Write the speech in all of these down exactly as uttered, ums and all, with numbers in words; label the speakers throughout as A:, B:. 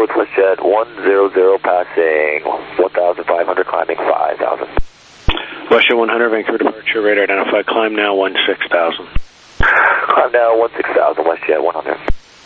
A: approach WestJet one zero zero, passing one thousand five hundred, climbing five thousand.
B: WestJet one hundred, Vancouver departure, radar identified, climb now one six thousand.
A: Climb now one six thousand, WestJet one hundred.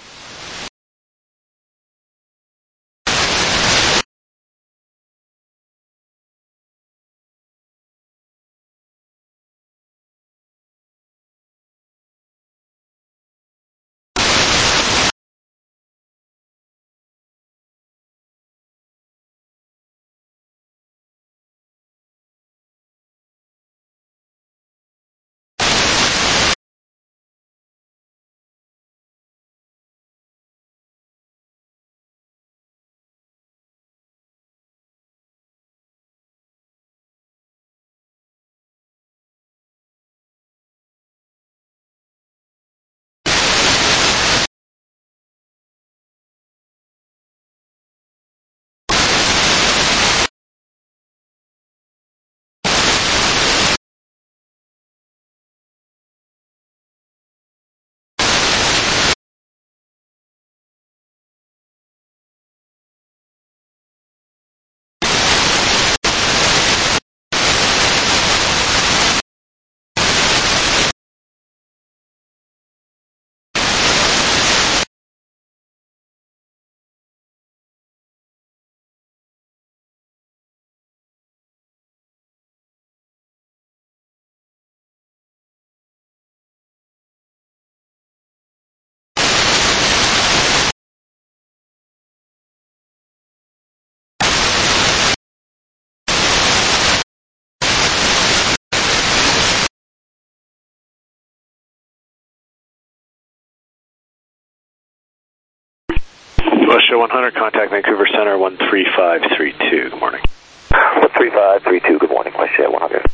B: WestJet one hundred, contact Vancouver Center one three five three two. Good morning.
A: one three five three two, good morning, WestJet one hundred.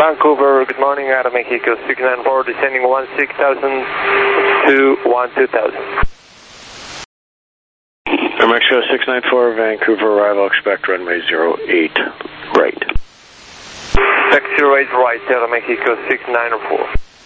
A: Vancouver, good morning, Aeromexico six nine four, descending one six thousand to one two thousand.
B: Aeromexico six nine four, Vancouver, arrival, expect runway zero eight, right.
A: Expect zero eight right, Aeromexico six nine four.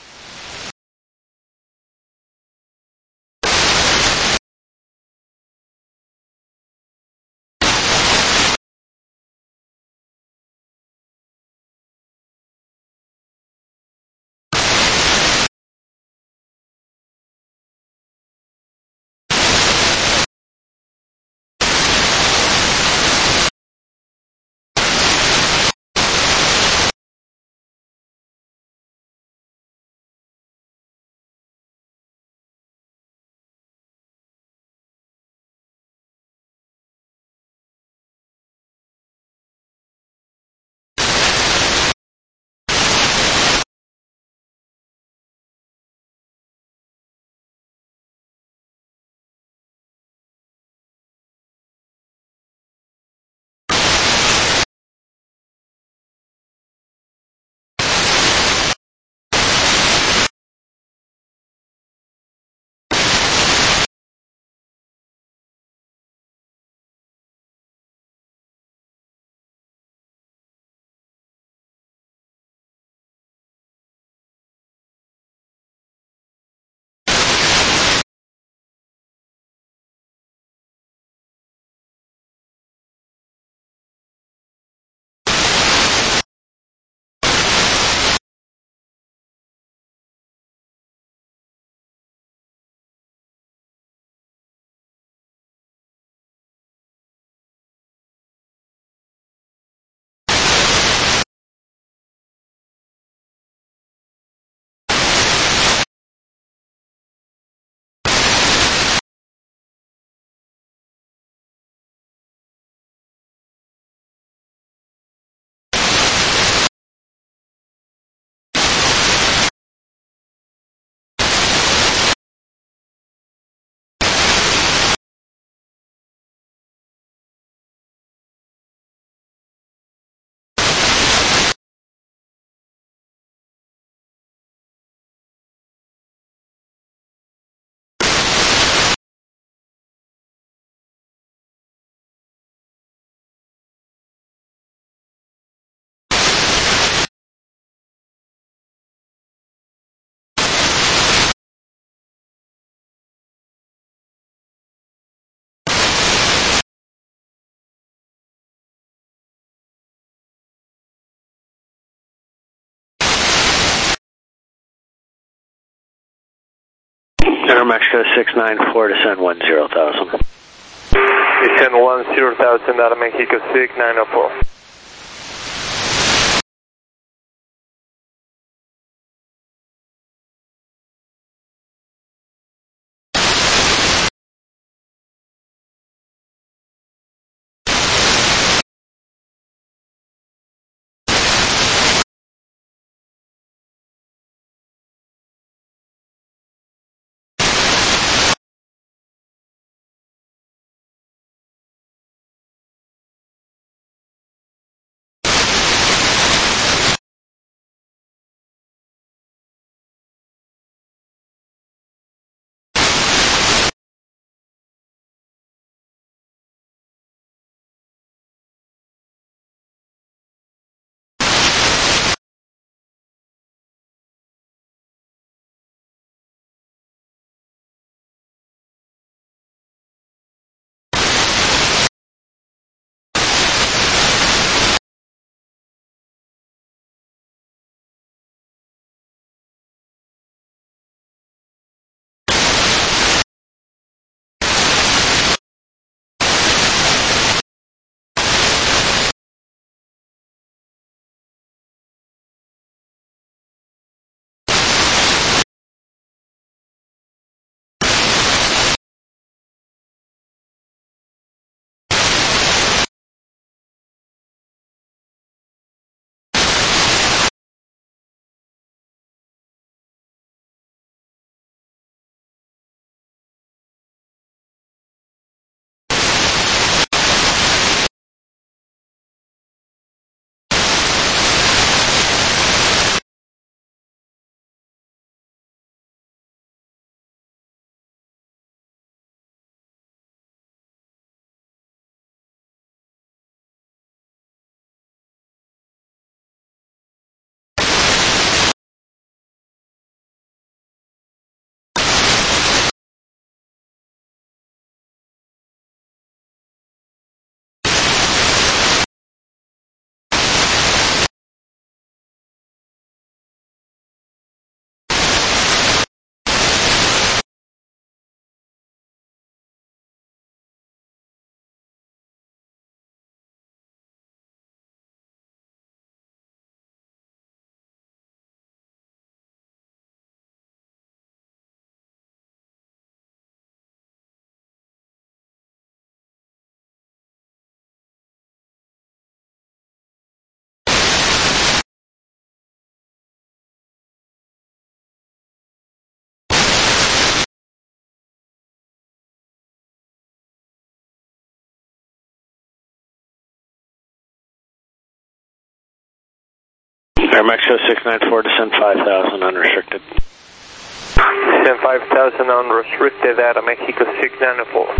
B: Aeromexico six nine four, descend one zero thousand.
A: Descend one zero thousand, Aeromexico six nine four.
B: Air Mexico six nine four, descend five thousand, unrestricted.
A: Descend five thousand unrestricted at Mexico six nine four.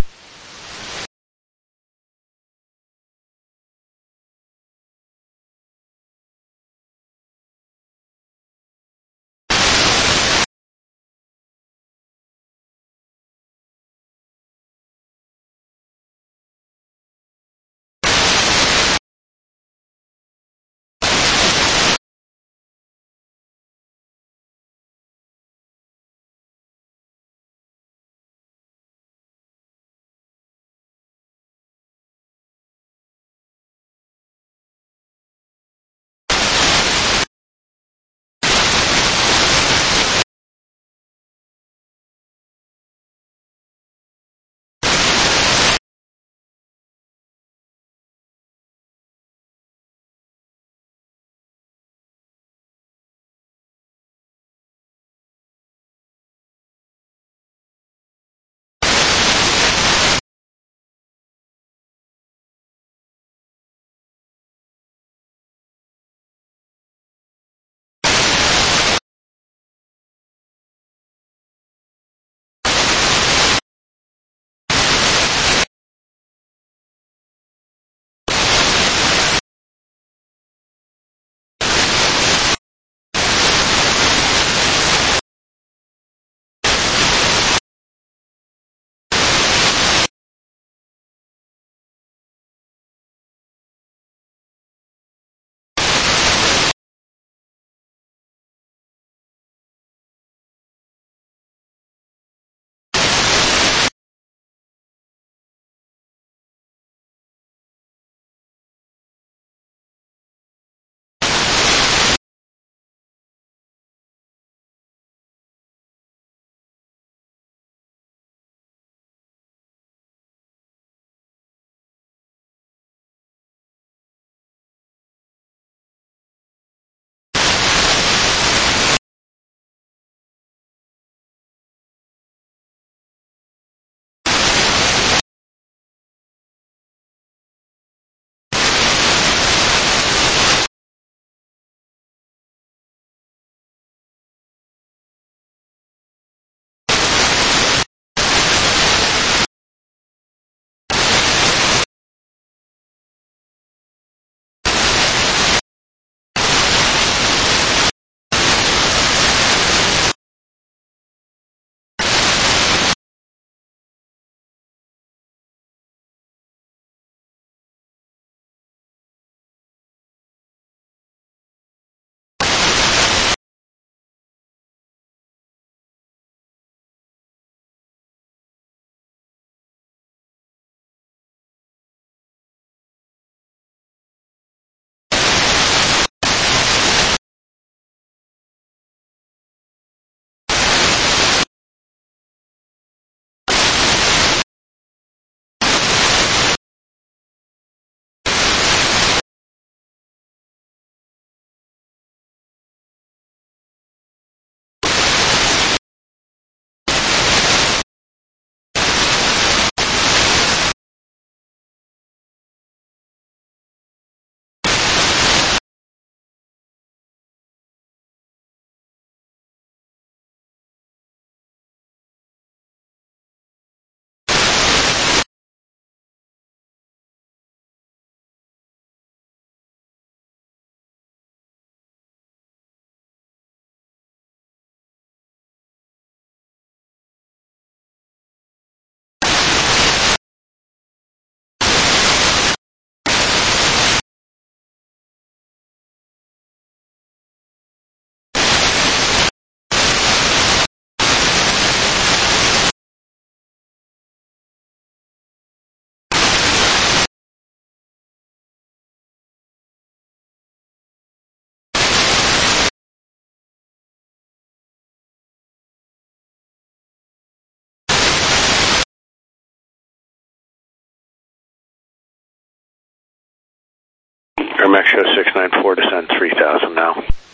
B: Air Mexico six nine four, descend three thousand now.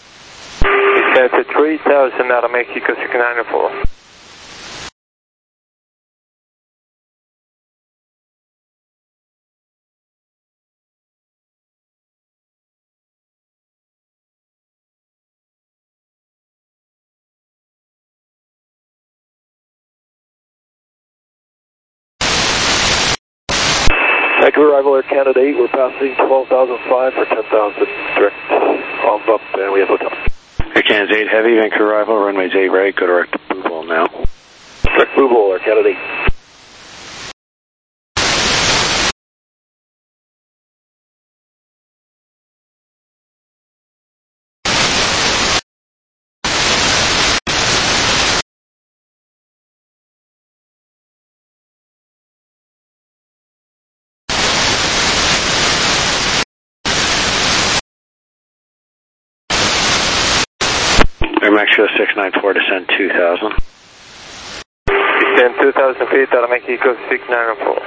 A: Descend to three thousand out of Mexico six nine four. Vancouver arrival Air Canada eight, we're passing twelve thousand five for ten thousand direct on up, and we have hotel.
B: Air Canada eight Heavy, Vancouver arrival, runways eight right, go direct to Booble now.
A: Direct Booble, Air Canada eight.
B: Air Mexico six nine four, descend two thousand.
A: Descend two thousand feet, Air Mexico six nine four.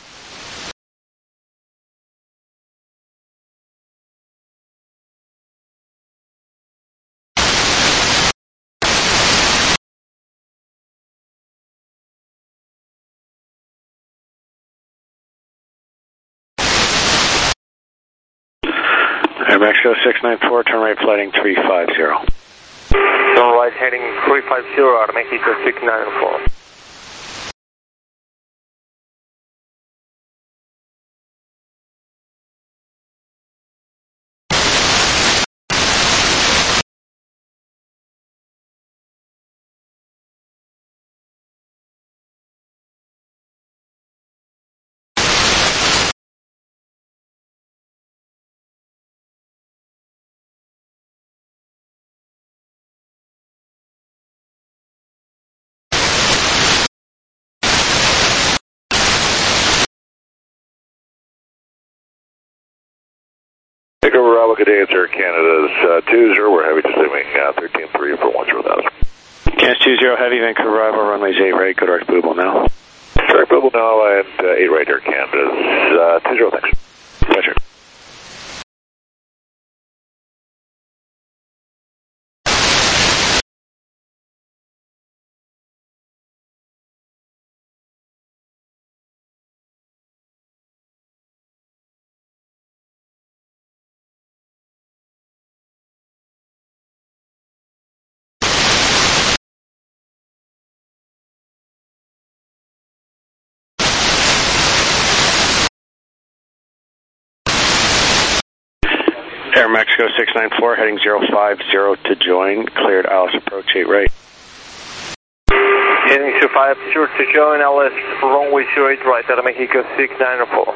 B: Air Mexico six nine four, turn right flighting three five zero.
A: Turn right heading three five zero, Air Mexico six nine four.
C: Vancouver Bravo, good day, it's Air Canada's uh, two zero, we're heavy descending uh, thirteen three for one zero thousand.
B: Canada two zero Heavy, Vancouver arrival, runways eight right, go direct Booble now.
C: Direct Booble now, and uh, eight right, Air Canada's uh, two zero, thanks. Pleasure.
B: Air Mexico six nine four, heading zero five zero to join, cleared Alice approach eight right.
A: Heading zero five zero to join, Alice, runway zero eight right, Air Mexico six nine four.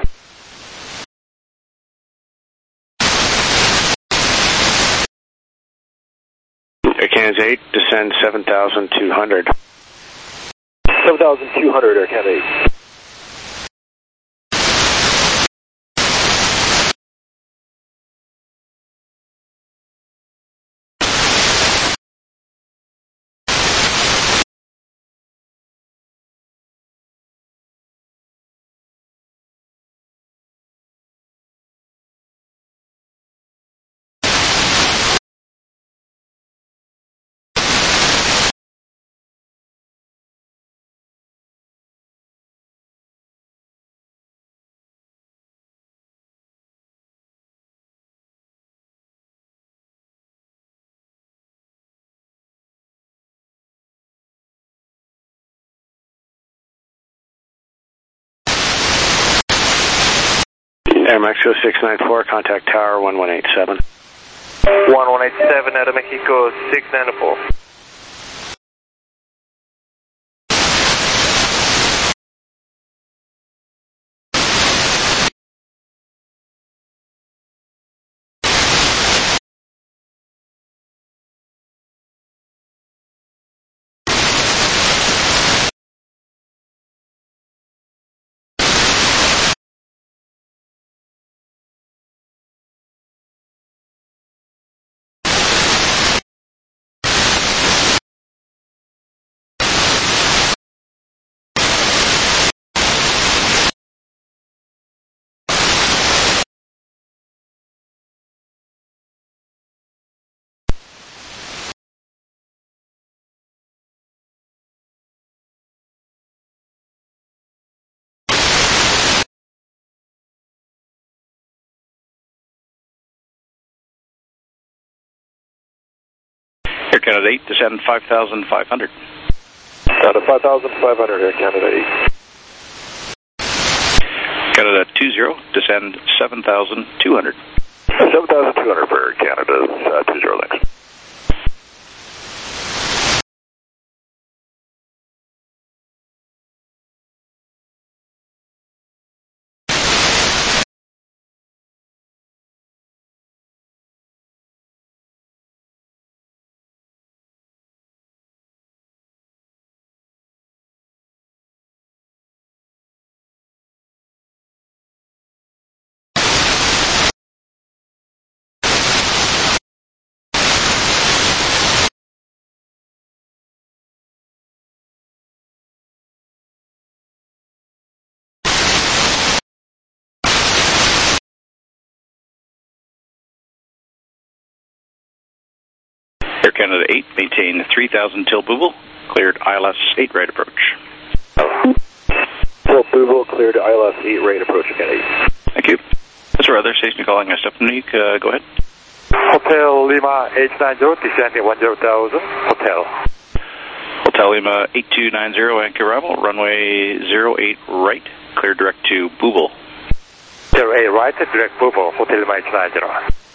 B: Air Canada eight, descend seven thousand two hundred.
A: seven thousand two hundred, Air Canada eight.
B: Air Mexico six nine four, contact tower one one eight seven.
A: one one eight seven, Air Mexico six nine four.
D: Air Canada eight, descend five thousand five hundred.
A: Down to five thousand five hundred, Air Canada eight.
D: Canada two zero, descend seven thousand two hundred.
C: seven thousand two hundred for Air Canada's uh, two zero, thanks.
D: Air Canada eight, maintain three thousand till Booble, cleared I L S eight right approach.
C: Till Booble, cleared I L S eight right approach, Canada eight.
D: Thank you. That's our other station calling us up. Unique, uh, go ahead.
A: Hotel Lima eight nine zero, descending one zero thousand, hotel.
D: Hotel Lima eight two nine zero, anchor arrival, runway zero eight right, clear direct to Booble.
A: zero eight right, direct Booble, Hotel Lima eight nine zero.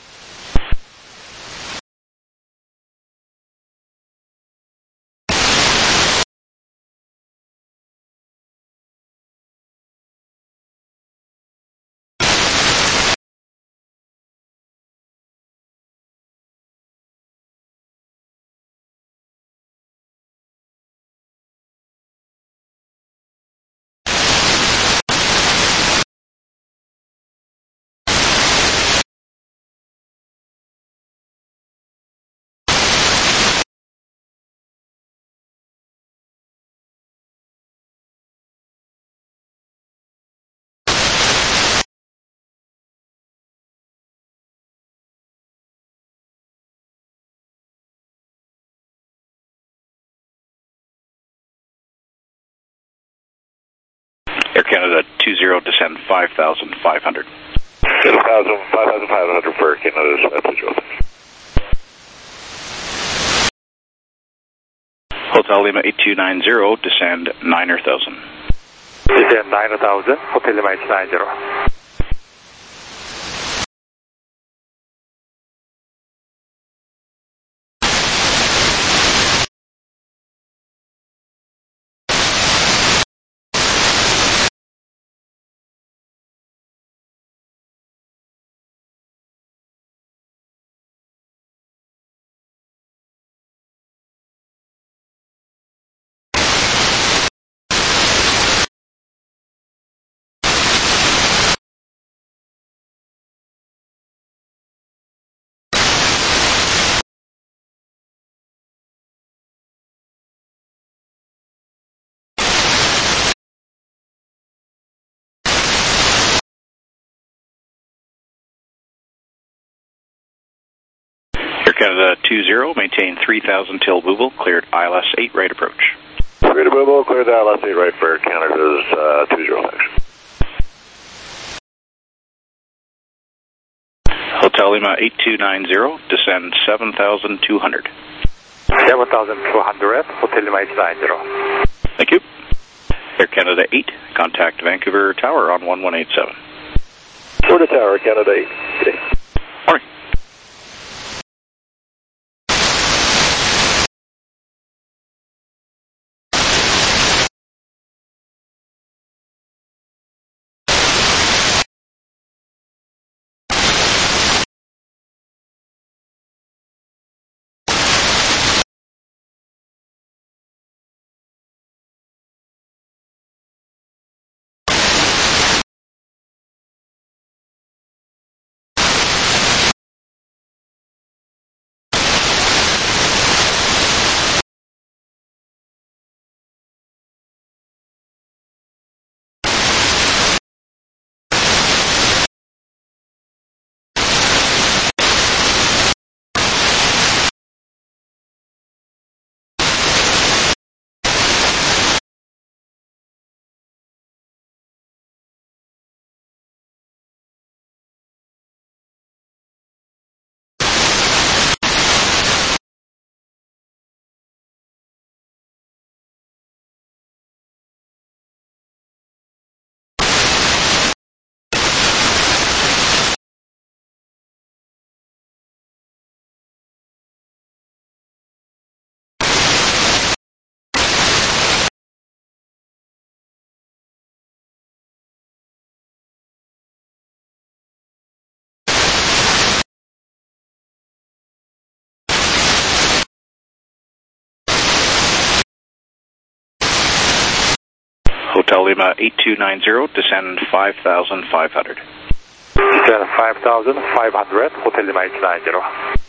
D: Air Canada two zero, descend five thousand five hundred.
C: seven thousand five hundred for Air Canada's uh, two zero, thanks.
D: Hotel Lima eight two nine zero, descend nine thousand.
A: Descend nine thousand, Hotel Lima eight nine zero.
D: Air Canada two zero, maintain three thousand till Booble, cleared I L S eight right approach.
C: Cleared Booble, cleared I L S eight right for Air Canada's uh, two zero, thanks.
D: Hotel Lima eight two nine zero, descend seven thousand two hundred.
A: seven thousand two hundred, Hotel Lima eight nine zero.
D: Thank you. Air Canada eight, contact Vancouver Tower on one one eight seven.
C: Florida Tower, Canada eight. Good day.
D: Morning. Hotel Lima eight two nine zero, descend five thousand five hundred.
A: Descend five thousand five hundred, Hotel Lima eight two nine zero.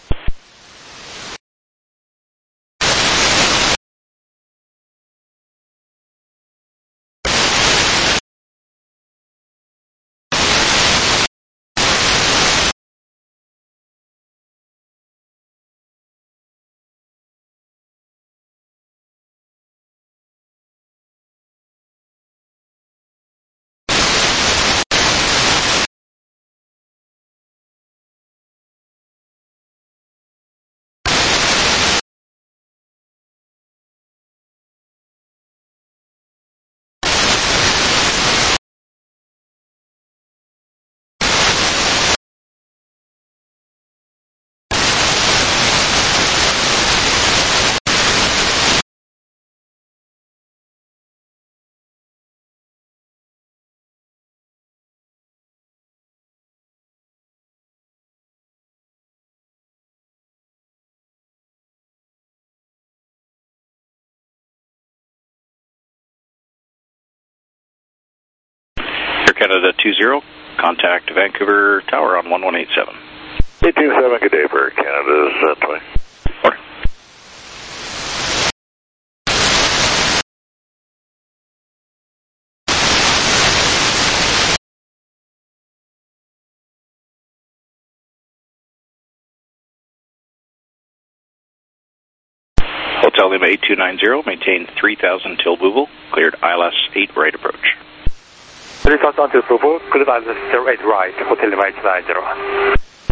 D: Air Canada two zero, contact Vancouver Tower on one one eight seven.
C: eight two seven, good day for Canada's uh, twenty.
D: Order. Hotel Lima eight two nine zero, maintain three thousand till Bouvel, cleared I L S eight right approach.
A: three thousand till Bouvel, cleared I L S eight right, Hotel Lima eight two nine zero.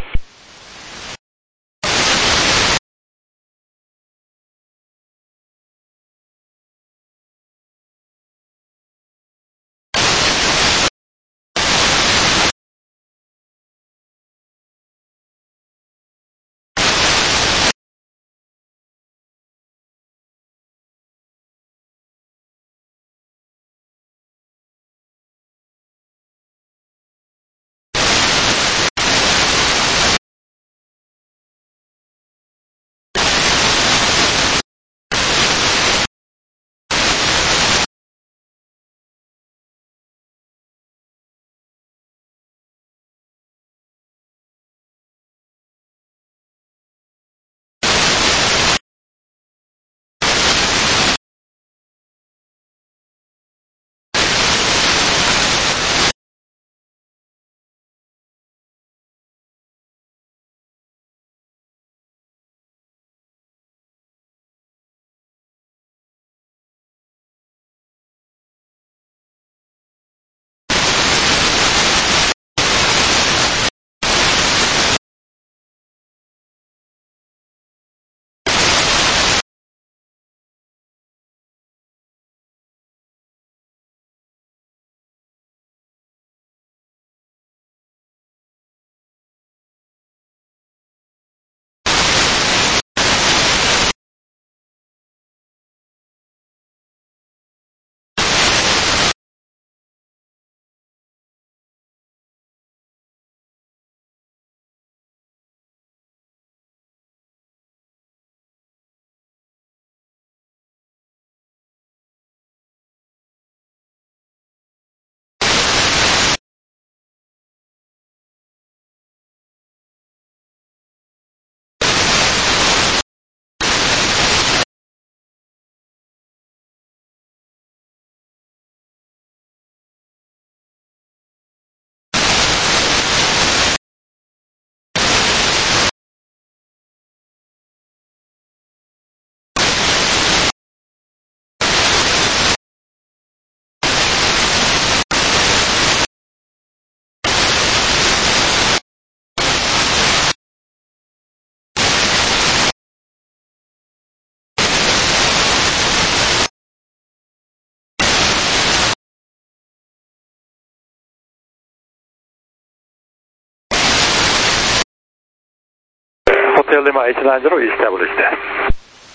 A: Hotel Lima eight nine zero established.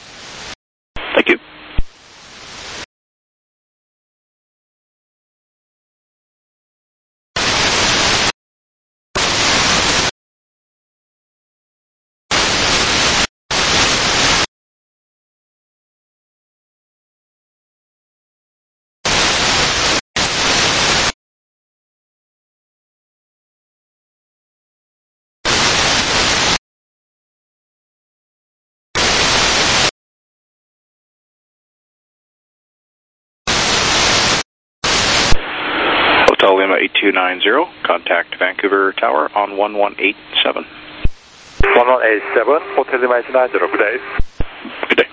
D: Thank you. Hotel Lima eight two nine zero, contact Vancouver Tower on one one eight seven.
A: one one eight seven, Hotel Lima eight two nine zero, good day.
D: Good day.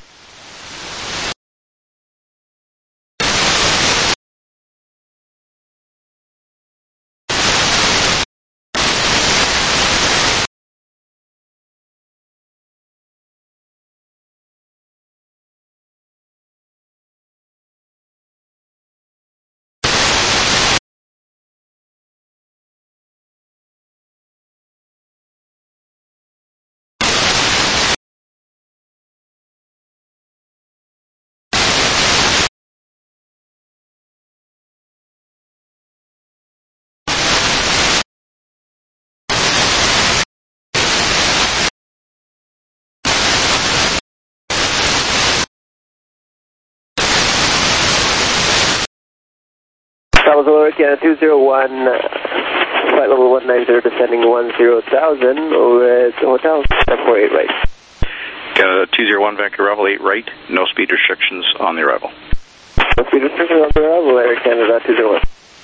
A: That was Alert Canada two zero one, flight level one nine zero, descending one zero thousand with Hotel four eight right.
D: Canada two zero one, Vancouver arrival eight right, no speed restrictions on the arrival.
A: No speed restrictions on the arrival, Air Canada two zero one.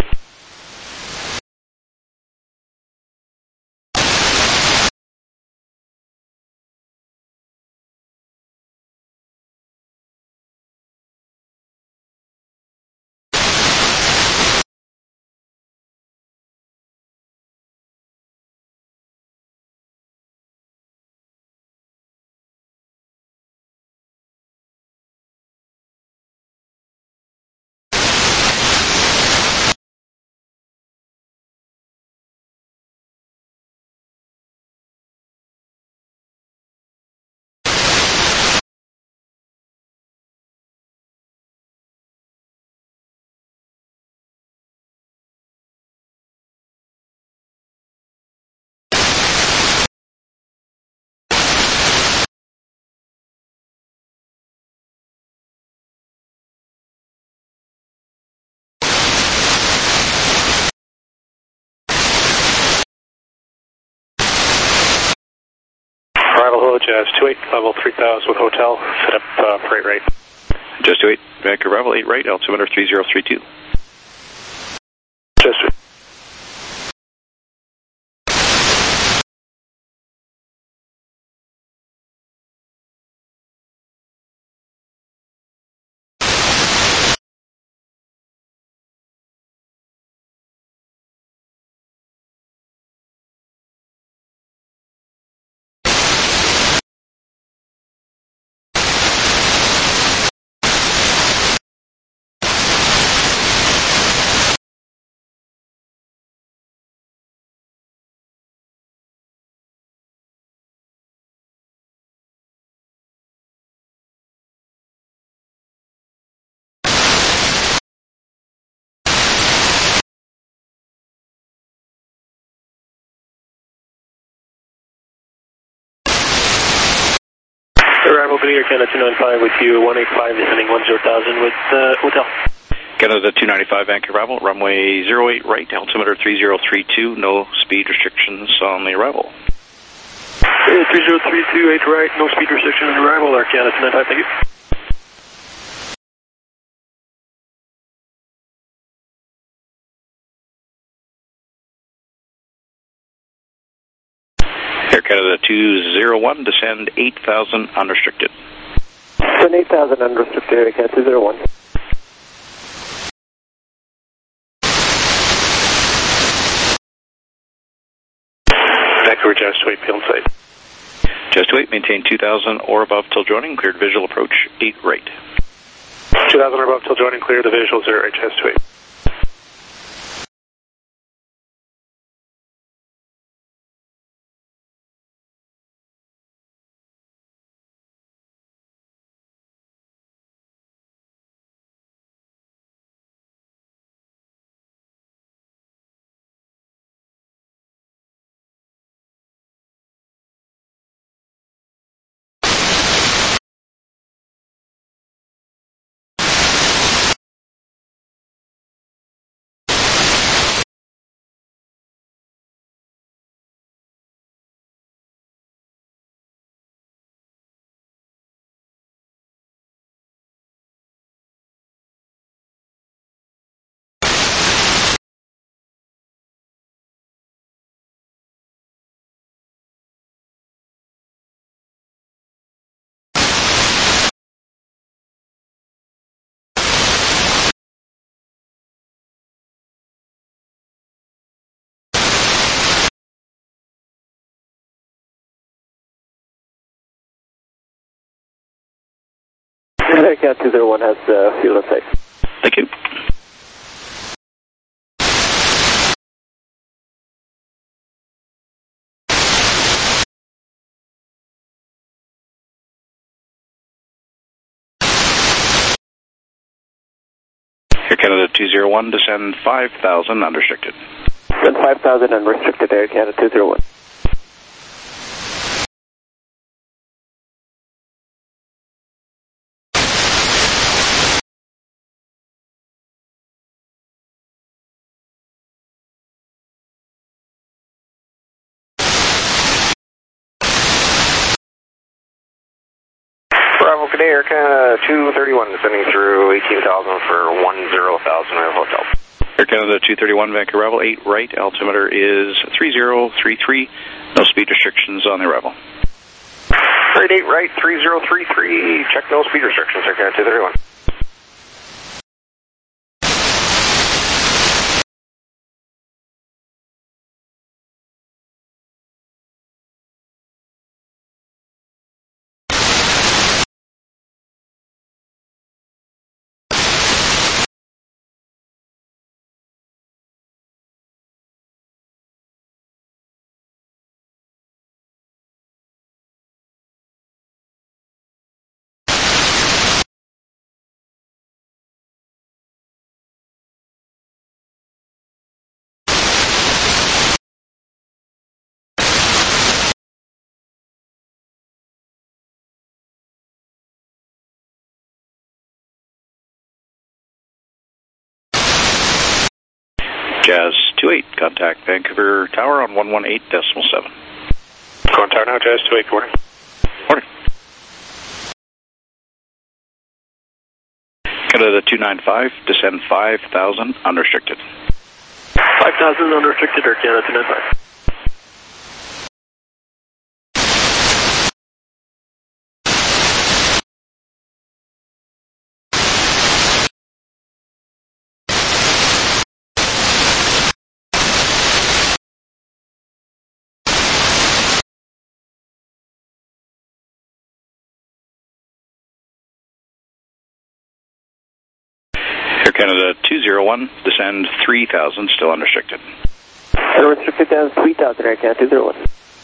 B: Arrival Hello Jazz two eight, level three thousand with hotel, set up uh, for eight right.
D: Jazz two eight, Vancouver arrival eight right, altimeter three zero three two.
B: Jazz two eight.
E: Arrival Bay Air Canada two ninety-five with you, one eight five, descending one zero thousand with uh, Hotel.
D: Canada two ninety-five, Vancouver arrival, runway zero eight right, altimeter three zero three two, no speed restrictions on the arrival.
E: Uh, three zero three two, eight right, no speed restriction on arrival, Air Canada two ninety-five, thank you.
D: Air Canada two zero one, descend eight thousand unrestricted.
A: Descend eight thousand unrestricted, Air Canada two zero one.
B: Vancouver Jazz two eight, field site.
D: Jazz two eight, maintain two thousand or above till joining, cleared visual approach eight right.
B: two thousand or above till joining, clear the visual zero right, Jazz two eight.
A: Air Canada two zero one has uh, fuel in sight.
D: Thank you. Air Canada two zero one, descend five thousand, unrestricted.
A: Descend five thousand, unrestricted, Air Canada two zero one.
F: Bravo, good day, Air Canada two thirty-one, descending through eighteen thousand for one zero thousand, we have hotel.
D: Air Canada two thirty-one, Vancouver arrival, eight right, altimeter is three zero three three, no speed restrictions on the arrival.
F: Right, eight right, three zero three three, check no speed restrictions, Air Canada two thirty-one.
D: Jazz two eight, contact Vancouver Tower on one one eight decimal seven.
F: Contact now, Jazz two eight, good morning.
D: Morning. Canada two nine five, descend five thousand, unrestricted.
E: five thousand, unrestricted, Air Canada two nine five.
D: Air Canada two zero one, descend three thousand, still unrestricted.
A: Unrestricted down three thousand, Air Canada two zero one.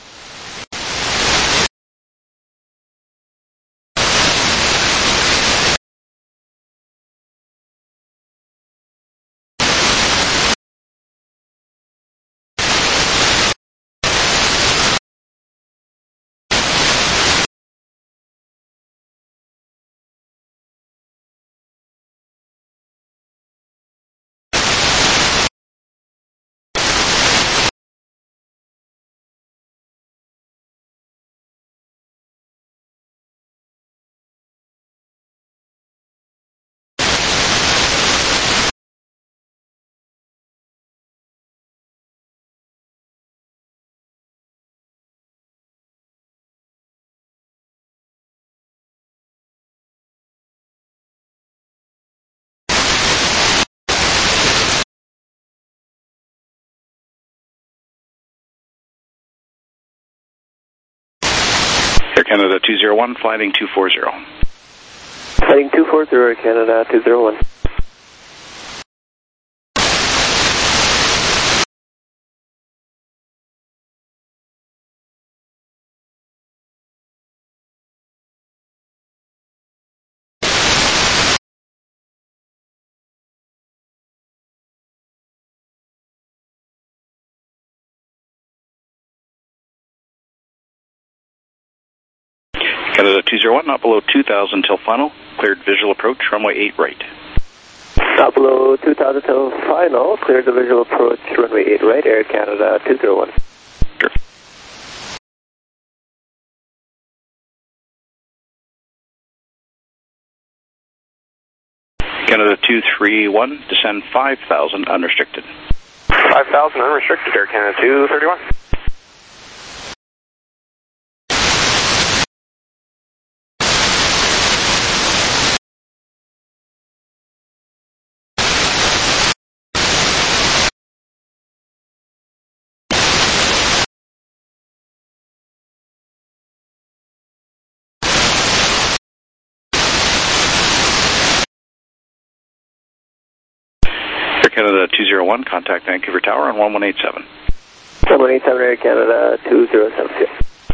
D: Air Canada two zero one, flying two four zero.
A: Heading two four zero, Air Canada two zero one.
D: Canada two zero one, not below two thousand till final. Cleared visual approach, runway eight right.
A: Not below two thousand till final. Cleared the visual approach, runway eight right, Air Canada two zero one.
D: Sure. Canada two three one, descend five thousand, unrestricted.
F: five thousand, unrestricted, Air Canada two thirty-one.
D: Canada two zero one, contact Vancouver Tower on one one eight seven.
A: one one eight seven, Air Canada two zero seven two.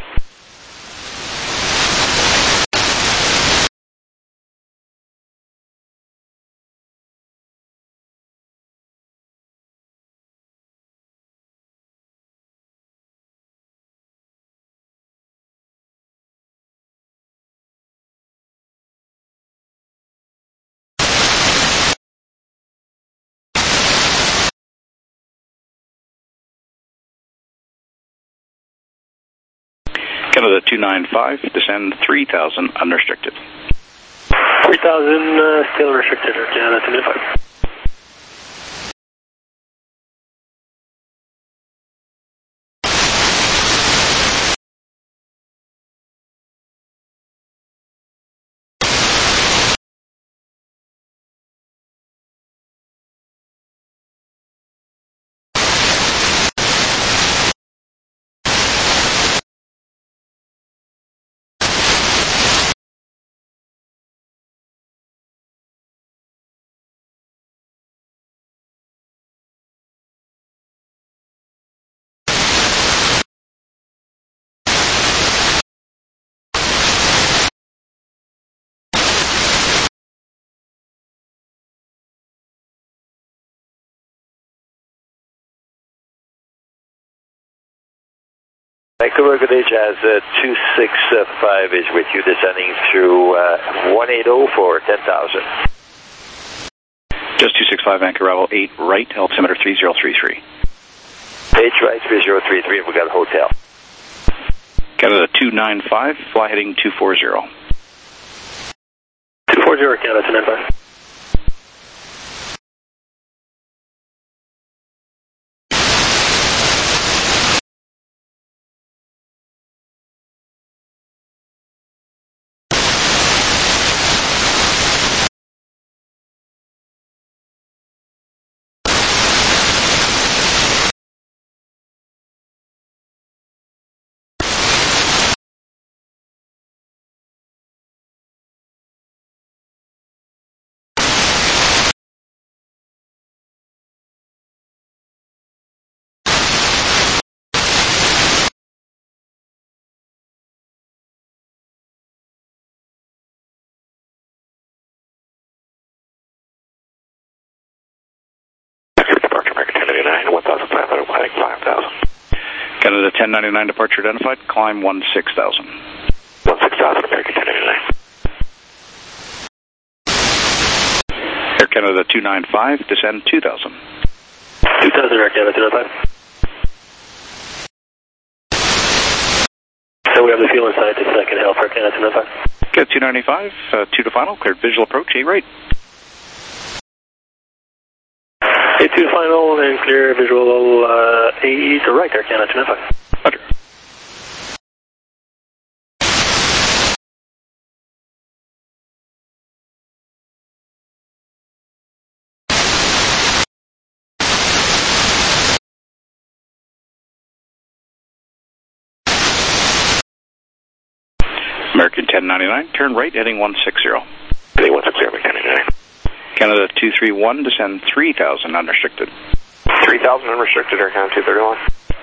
D: Canada two nine five, descend three thousand, unrestricted.
E: three thousand, uh, still restricted, Air Canada two nine five.
G: Vancouver Goodage has uh, two six five is with you, descending through uh, one eighty for ten thousand.
D: Just two six five, Vancouver Arrival eight right, altimeter three zero three three.
G: eight right, three zero three three, and we got a hotel.
D: Canada two nine five, fly heading two four zero.
E: two four zero, Canada two nine five.
D: Canada ten ninety-nine, departure identified, climb one six thousand.
C: one six thousand, American ten ninety-nine.
D: Air Canada two nine five, descend two thousand.
E: two thousand, Air Canada two nine five. So we have the fuel scientist that can help Air Canada two nine five.
D: Get two ninety-five, uh, two to final, cleared visual approach, eight right.
E: eight two to final and clear visual uh, eight to right, Air Canada two nine five.
D: Roger. American ten ninety-nine, turn right, heading one six zero.
C: Heading one six zero, American ten ninety-nine.
D: Canada two three one, descend three thousand, unrestricted.
F: three thousand unrestricted, Air Canada two thirty-one.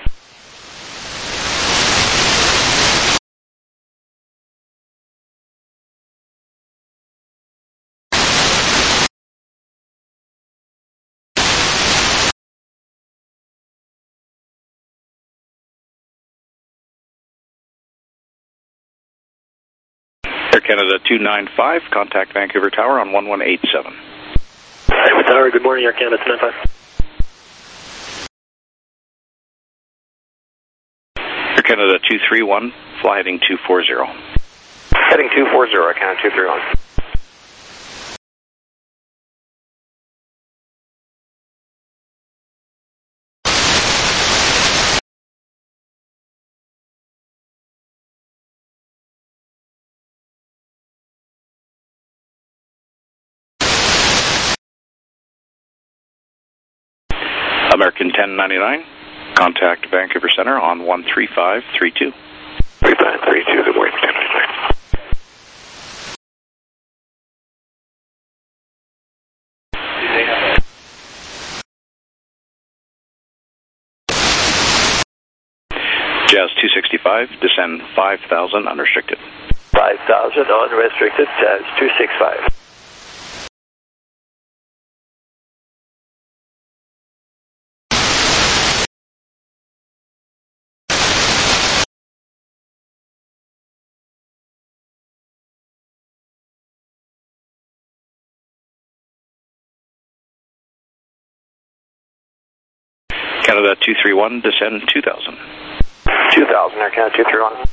D: Air Canada two nine five, contact Vancouver Tower on one one eight seven.
E: Vancouver Tower, good morning, Air Canada two nine five.
D: Air Canada two three one, fly heading two four zero.
F: Heading two four zero, Air Canada two three one.
D: American ten ninety-nine, contact Vancouver Center on one three five three two.
C: three five three two, good morning, ten ninety-nine.
D: Jazz two sixty-five, descend five thousand unrestricted.
G: five thousand unrestricted, Jazz two sixty-five.
D: Canada two three one, descend two thousand.
F: two thousand, Air Canada two three one.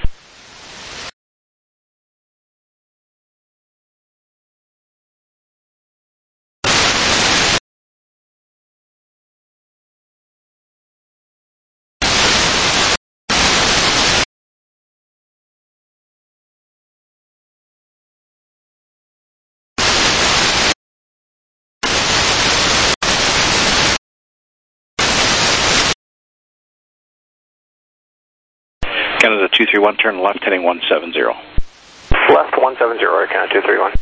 D: Canada two three one, turn left heading one seven zero.
F: Left one seven zero, Air Canada two three one.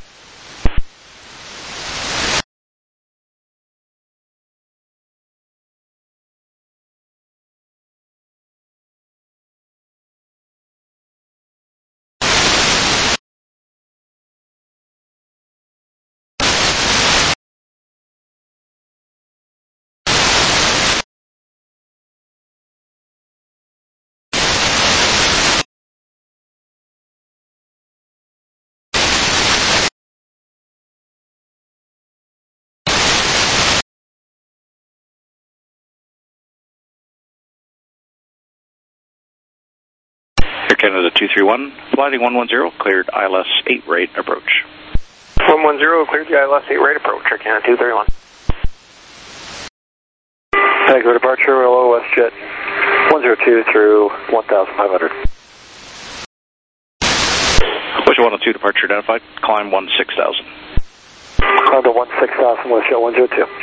D: Air Canada two three one, flighting one one zero, cleared I L S eight right approach.
F: one one zero, cleared the I L S eight right approach, Air Canada two three one.
A: Thank you for departure, hello WestJet one zero two through one thousand five hundred.
D: WestJet one oh two, departure identified, climb one six thousand.
A: Climb to one six thousand, WestJet one zero two.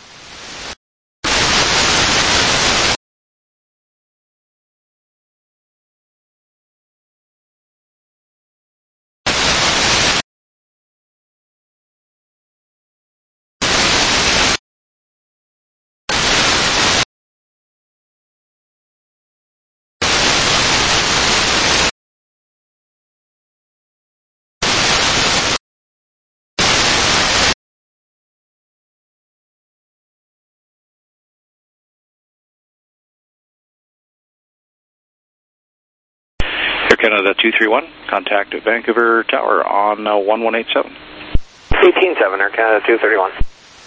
D: Air Canada two three one, contact Vancouver Tower on uh, one one eight seven.
F: eighteen seven, Air Canada two three one.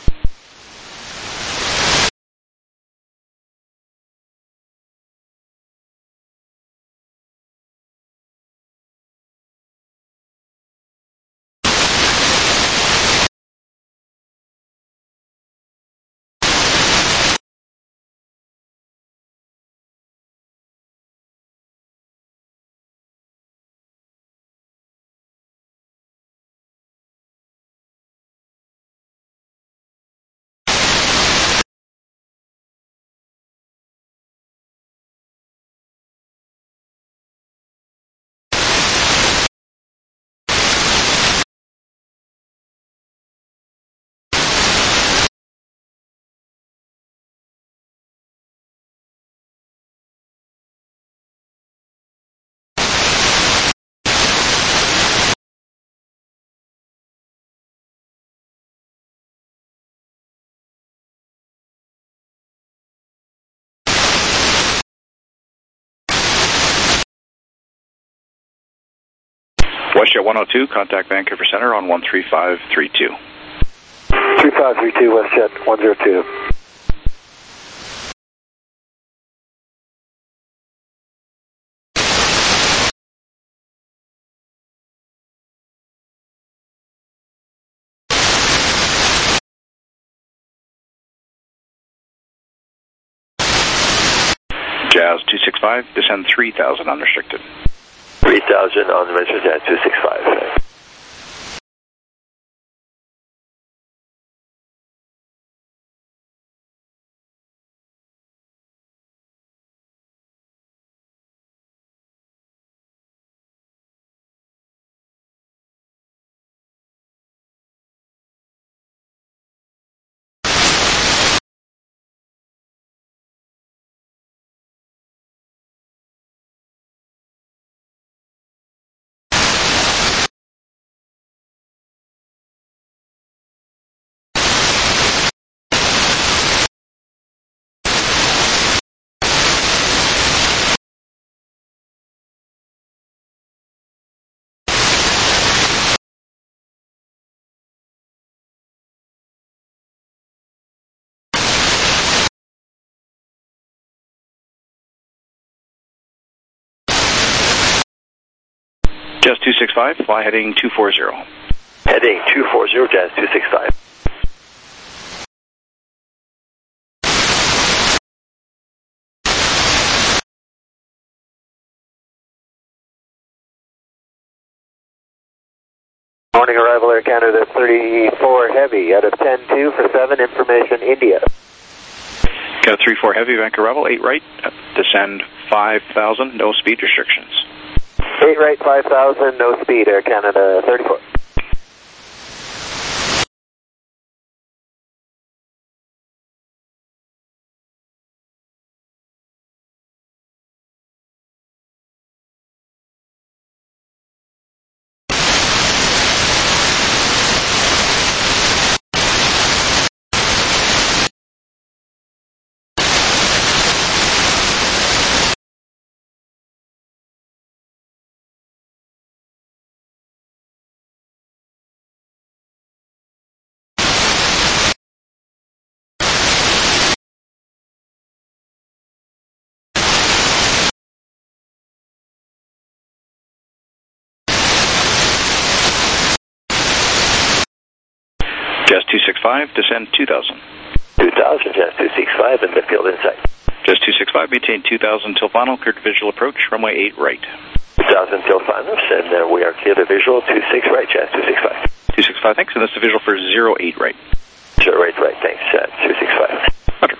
D: WestJet one oh two, contact Vancouver Center on one three five three two.
A: three five three two, WestJet one zero two.
D: Jazz two sixty-five, descend three thousand unrestricted.
G: three thousand unrestricted, two sixty-five.
D: Jazz two six five, fly heading two four zero.
G: Heading two four zero, Jazz two six five.
A: Morning arrival Air Canada thirty-four Heavy out of ten two for seven, information India.
D: Got three four Heavy, Vancouver arrival, eight right, descend five thousand, no speed restrictions.
A: eight right, five thousand, no speed, Air Canada thirty-four.
D: Jazz two six five, descend two thousand.
G: two thousand, Jazz two six five, and midfield inside.
D: Jazz two six five, maintain two thousand till final, clear to visual approach, runway eight right.
G: two thousand till finals, and uh, we are clear to visual two six right, Jazz two six five.
D: two six five, thanks, and that's the visual for zero eight right.
G: zero eight right, thanks, uh, two six five.
D: Roger.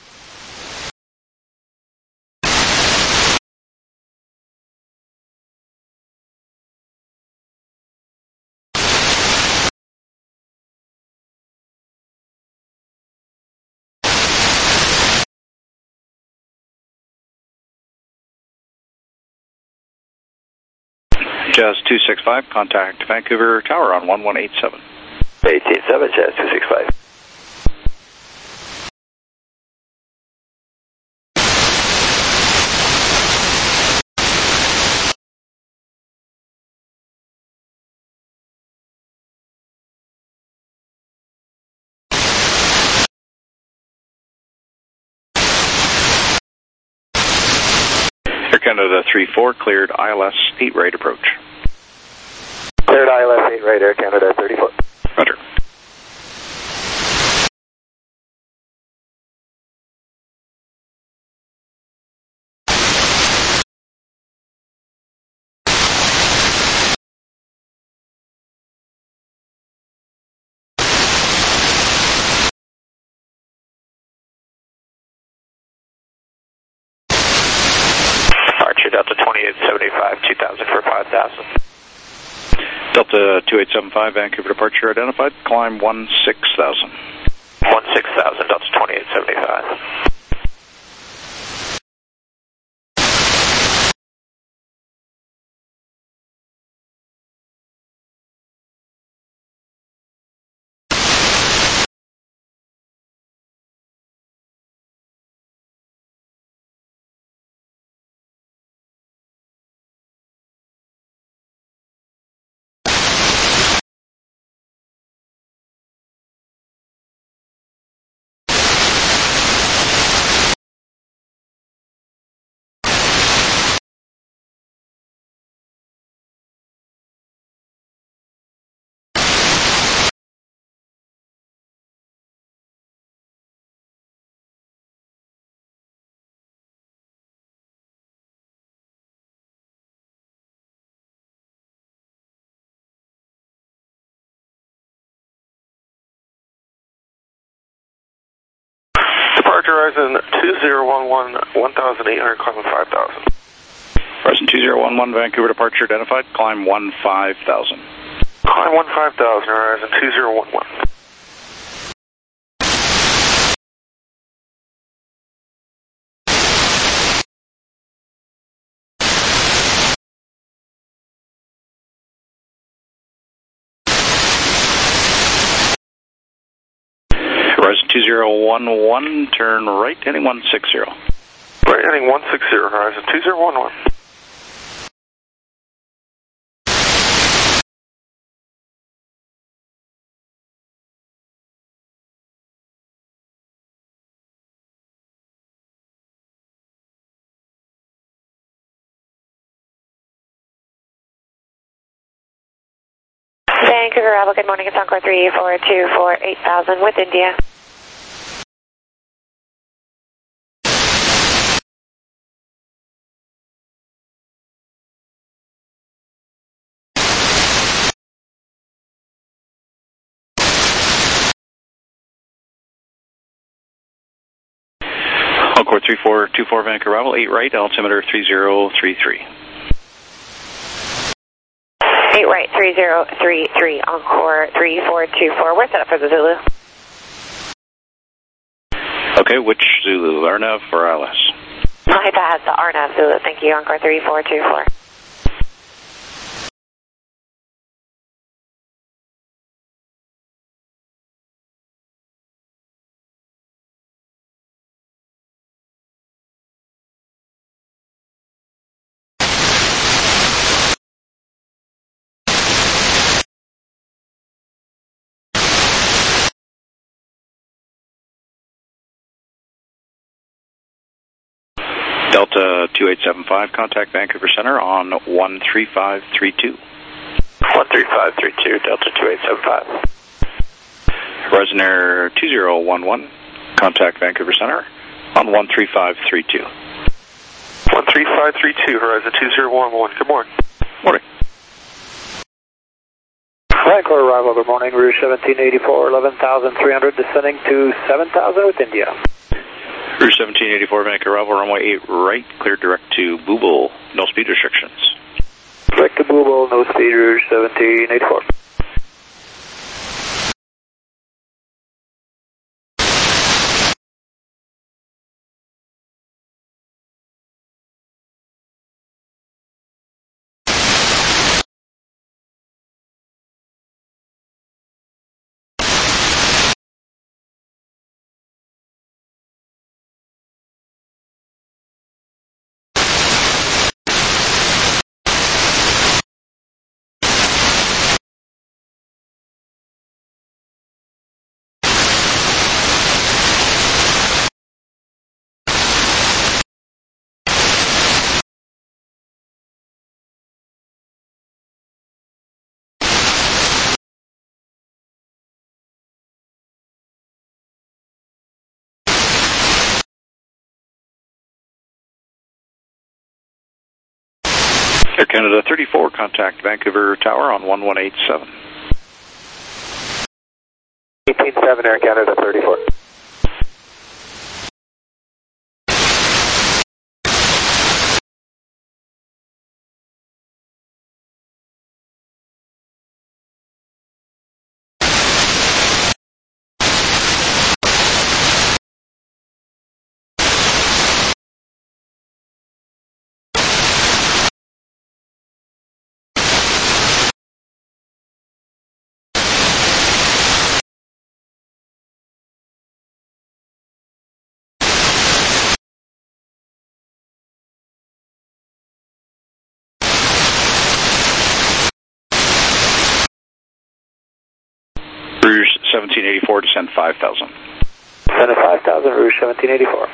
D: Jazz two six five, contact Vancouver Tower on one one eight seven.
G: eight eight seven, Jazz two six five.
D: Air Canada three four, cleared I L S eight right approach.
A: Cleared I L S eight right, Air Canada thirty-four.
D: Roger.
F: Departure Delta twenty-eight seventy-five, two thousand for five thousand.
D: Delta two eight seven five, Vancouver departure identified, climb one six thousand.
F: one six thousand, Delta twenty-eight seventy-five.
E: Horizon two zero one one, one thousand eight hundred, climb five thousand.
D: Horizon two zero one one, Vancouver departure identified, climb one five thousand.
E: Climb one five thousand, Horizon two zero one one.
D: Horizon two zero one one, turn right, heading one six zero.
E: Right, heading one six zero, Horizon two zero one one.
H: Vancouver Rebel, good morning. It's Encore three four two four eight thousand with India.
D: Encore three four two four Vancouver Rebel, eight right, altimeter three zero three three.
H: eight right, three zero three three, Encore three four two four. We're set up for the Zulu.
D: Okay, which Zulu, Arnav or Alice?
H: My bad, the Arnav Zulu. Thank you, Encore three four two four.
D: Delta two eight seven five, contact Vancouver Center on one three five three two.
G: one three five three two, Delta two eight seven five.
D: Horizon Air two zero one one, contact Vancouver Center on one three five three two.
E: one three five three two, Horizon two zero one one. Good morning.
D: Morning.
A: Vancouver arrival, good morning. Route seventeen eighty-four, eleven thousand three hundred, descending to seven thousand with India.
D: Route seventeen eighty-four, Vancouver Rebel, runway eight right, cleared direct to Booble, no speed restrictions.
A: Direct to Booble, no speed, Route seventeen eighty-four.
D: Air Canada thirty-four, contact Vancouver Tower on one one eight seven.
A: eighteen seven, Air Canada thirty-four.
D: Rouge seventeen eighty-four, descend five thousand.
A: Descend to five thousand, Rouge seventeen eighty-four.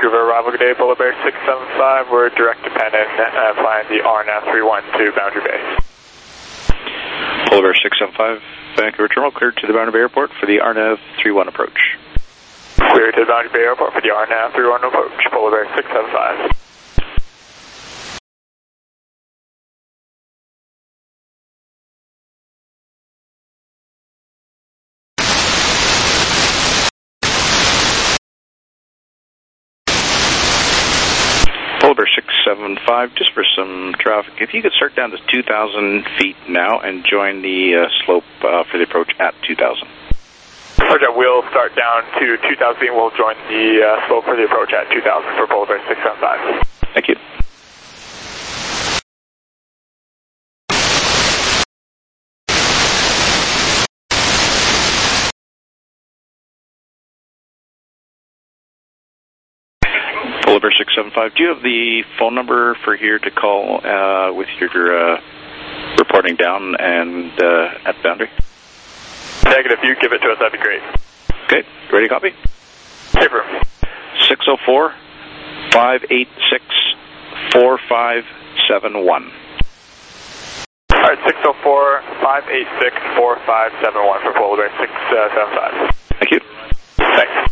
I: Vancouver, Bravo, good day, Polar Bear six seven five, we're direct dependent, uh, flying the R N A V three one to Boundary Bay.
D: Polar Bear six seven five, Vancouver Terminal, cleared to the Boundary Bay Airport for the R N A V three one approach.
I: Cleared to the Boundary Bay Airport for the R N A V three one approach, Polar Bear six seven five.
D: Polar Bear six seven five, just for some traffic, if you could start down to two thousand feet now and join the uh, slope uh, for the approach at two thousand.
I: Roger, we'll start down to two thousand and we'll join the uh, slope for the approach at two thousand for Polar Bear six seven five.
D: Thank you. Polar Bear six seven five, do you have the phone number for here to call uh, with your uh, reporting down and uh, at the boundary?
I: Negative, if you give it to us, that'd be great.
D: Okay, ready to copy?
I: Paper.
D: six oh four, five eight six, four five seven one.
I: All right, six oh four, five eight six, four five seven one for Polar Bear six seven five.
D: Thank you.
I: Thanks.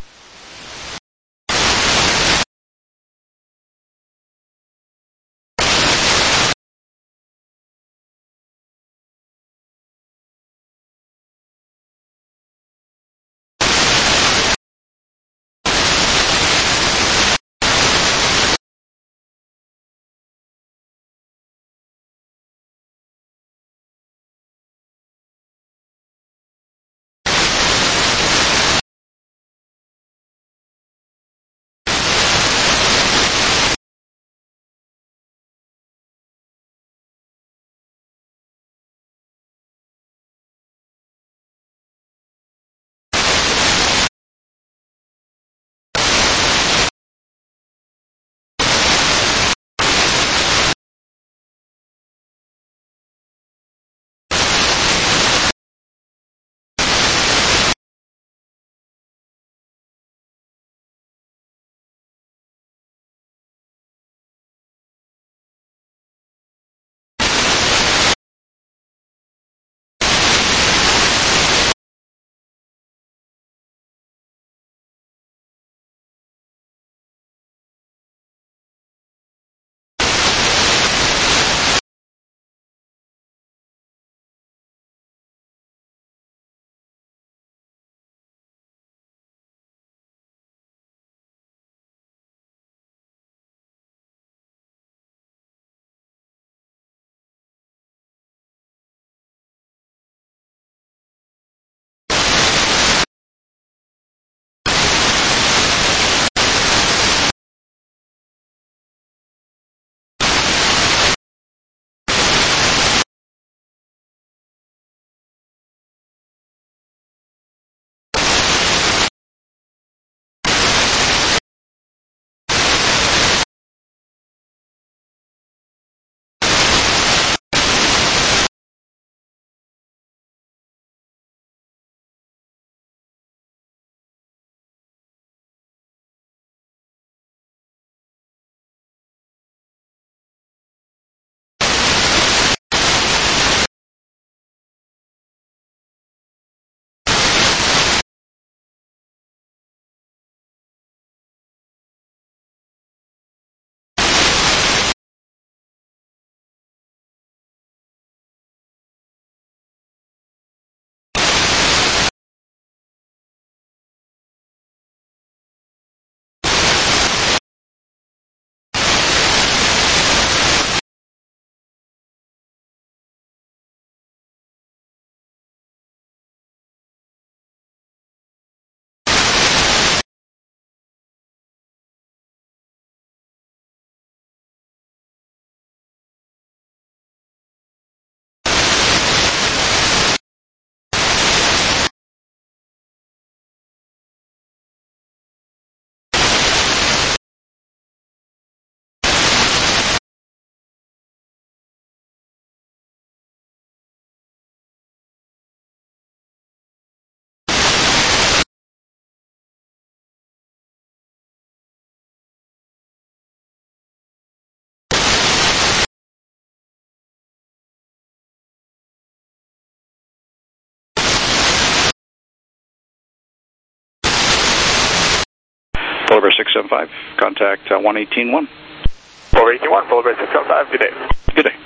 D: Polar Bear six seven five, contact uh, one eighteen one.
I: Polar eighteen one, Polar Bear six seven five, good day.
D: Good day.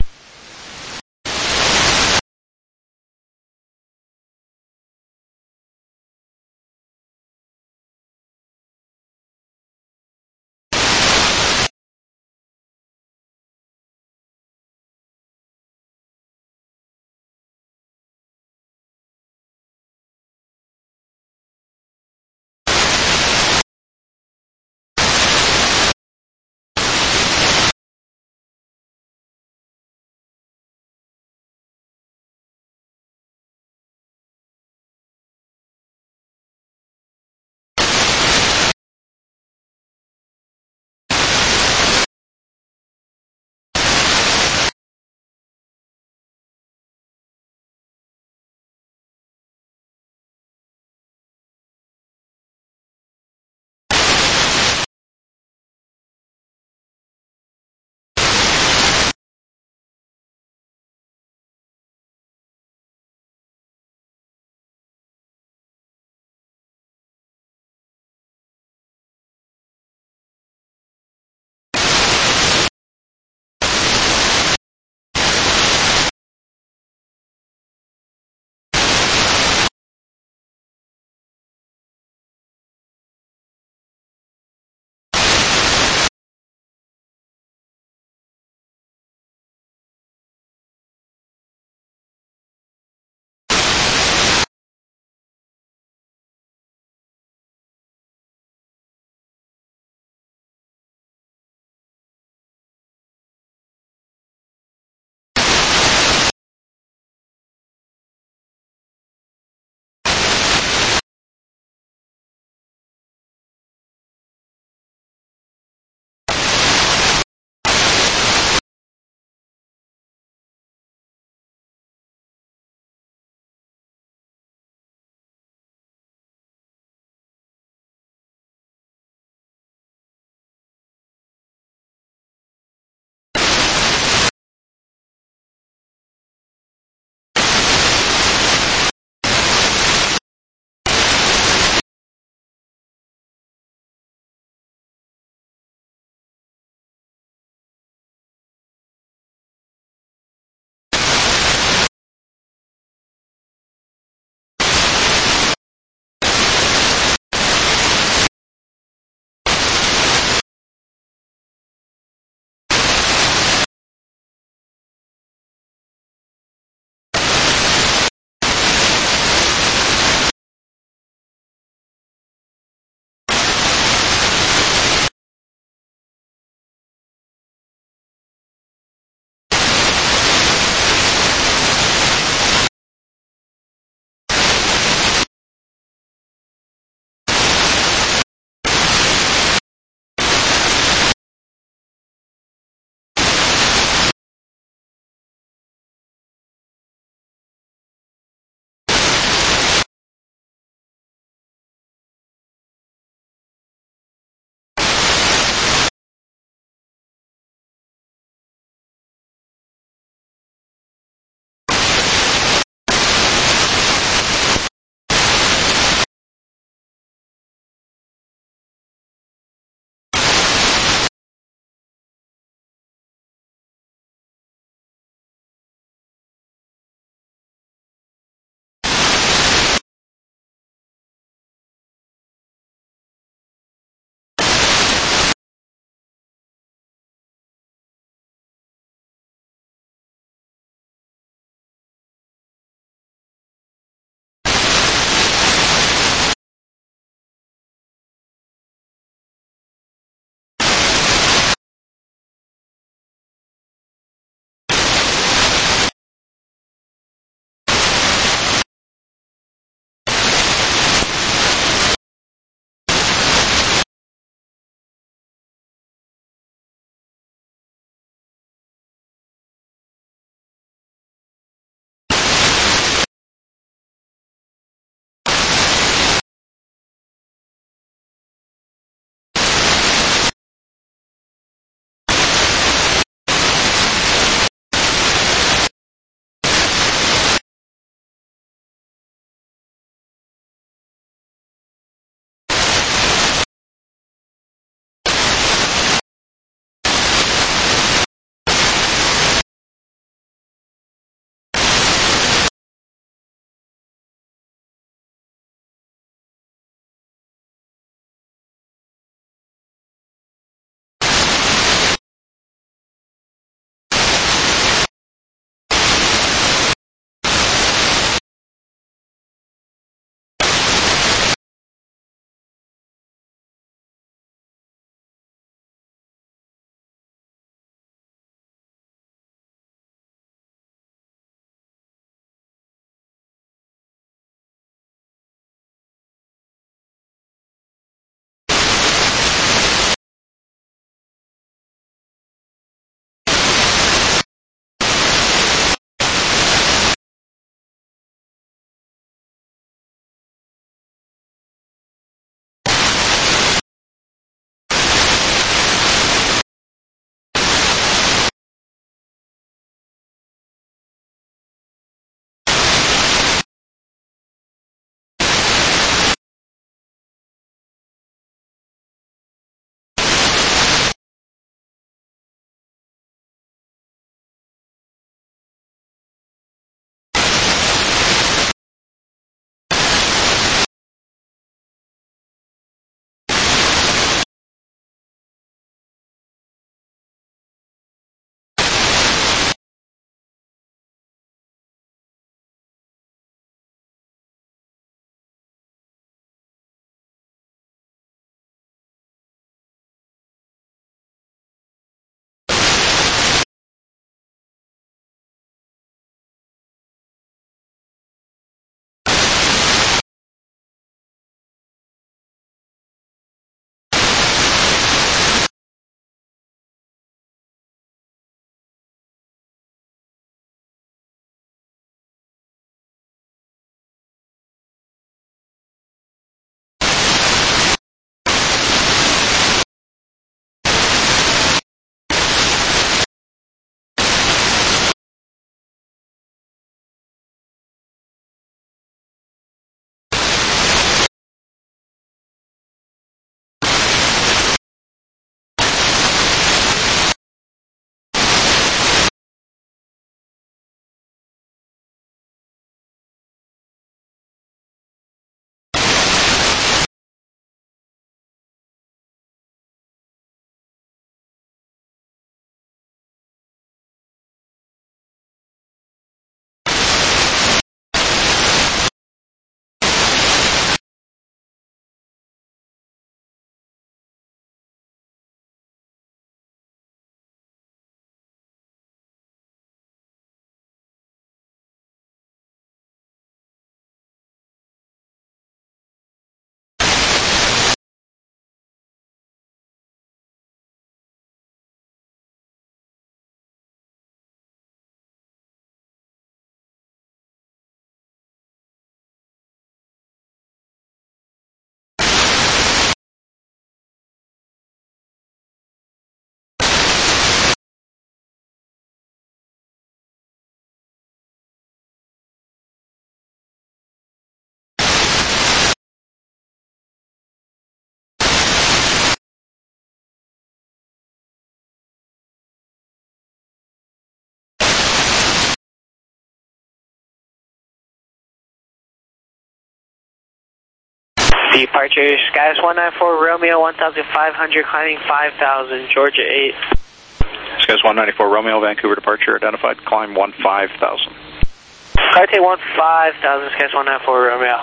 J: Departure, Skies one nine four, Romeo one thousand five hundred, climbing five thousand, Georgia eight.
D: Skies one ninety-four, Romeo, Vancouver departure identified, climb one five thousand.
J: Kite one five thousand, Skies one nine four, Romeo.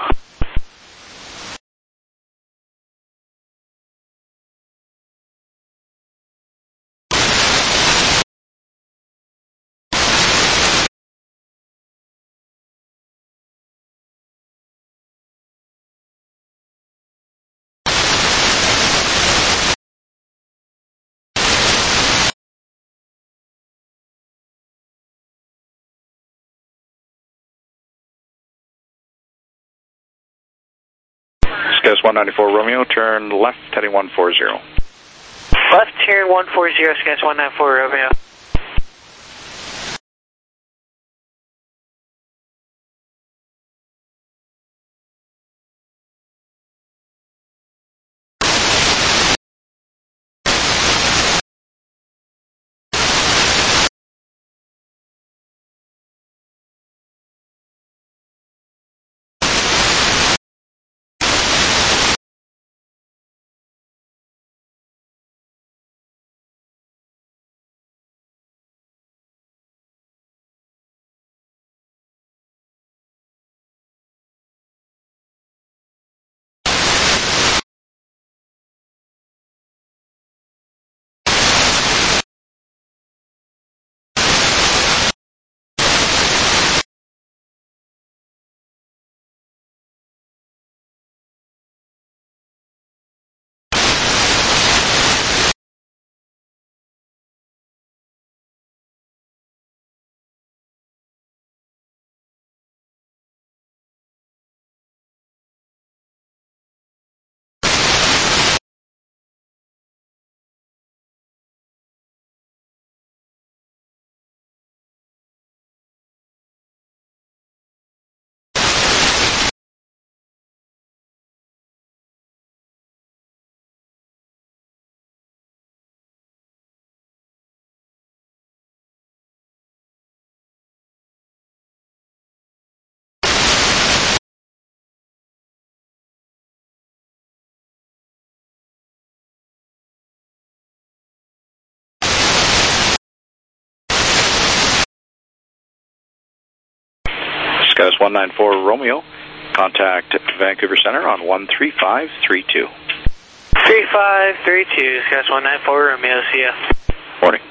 D: Skies one ninety-four, Romeo, turn left, heading one forty.
J: Left turn one forty, Skies one nine four, Romeo.
D: Skies one ninety-four, Romeo, contact Vancouver Center on one three five three two.
J: three five three two, Skies one nine four, Romeo, see ya.
D: Morning.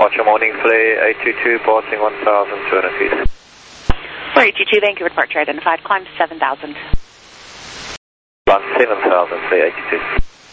F: Roger, morning, Flay eight two two, passing one thousand two hundred feet.
H: Flare eight two two, Vancouver departure identified, climb seven thousand.
F: Climb seven thousand, Flay eight two two.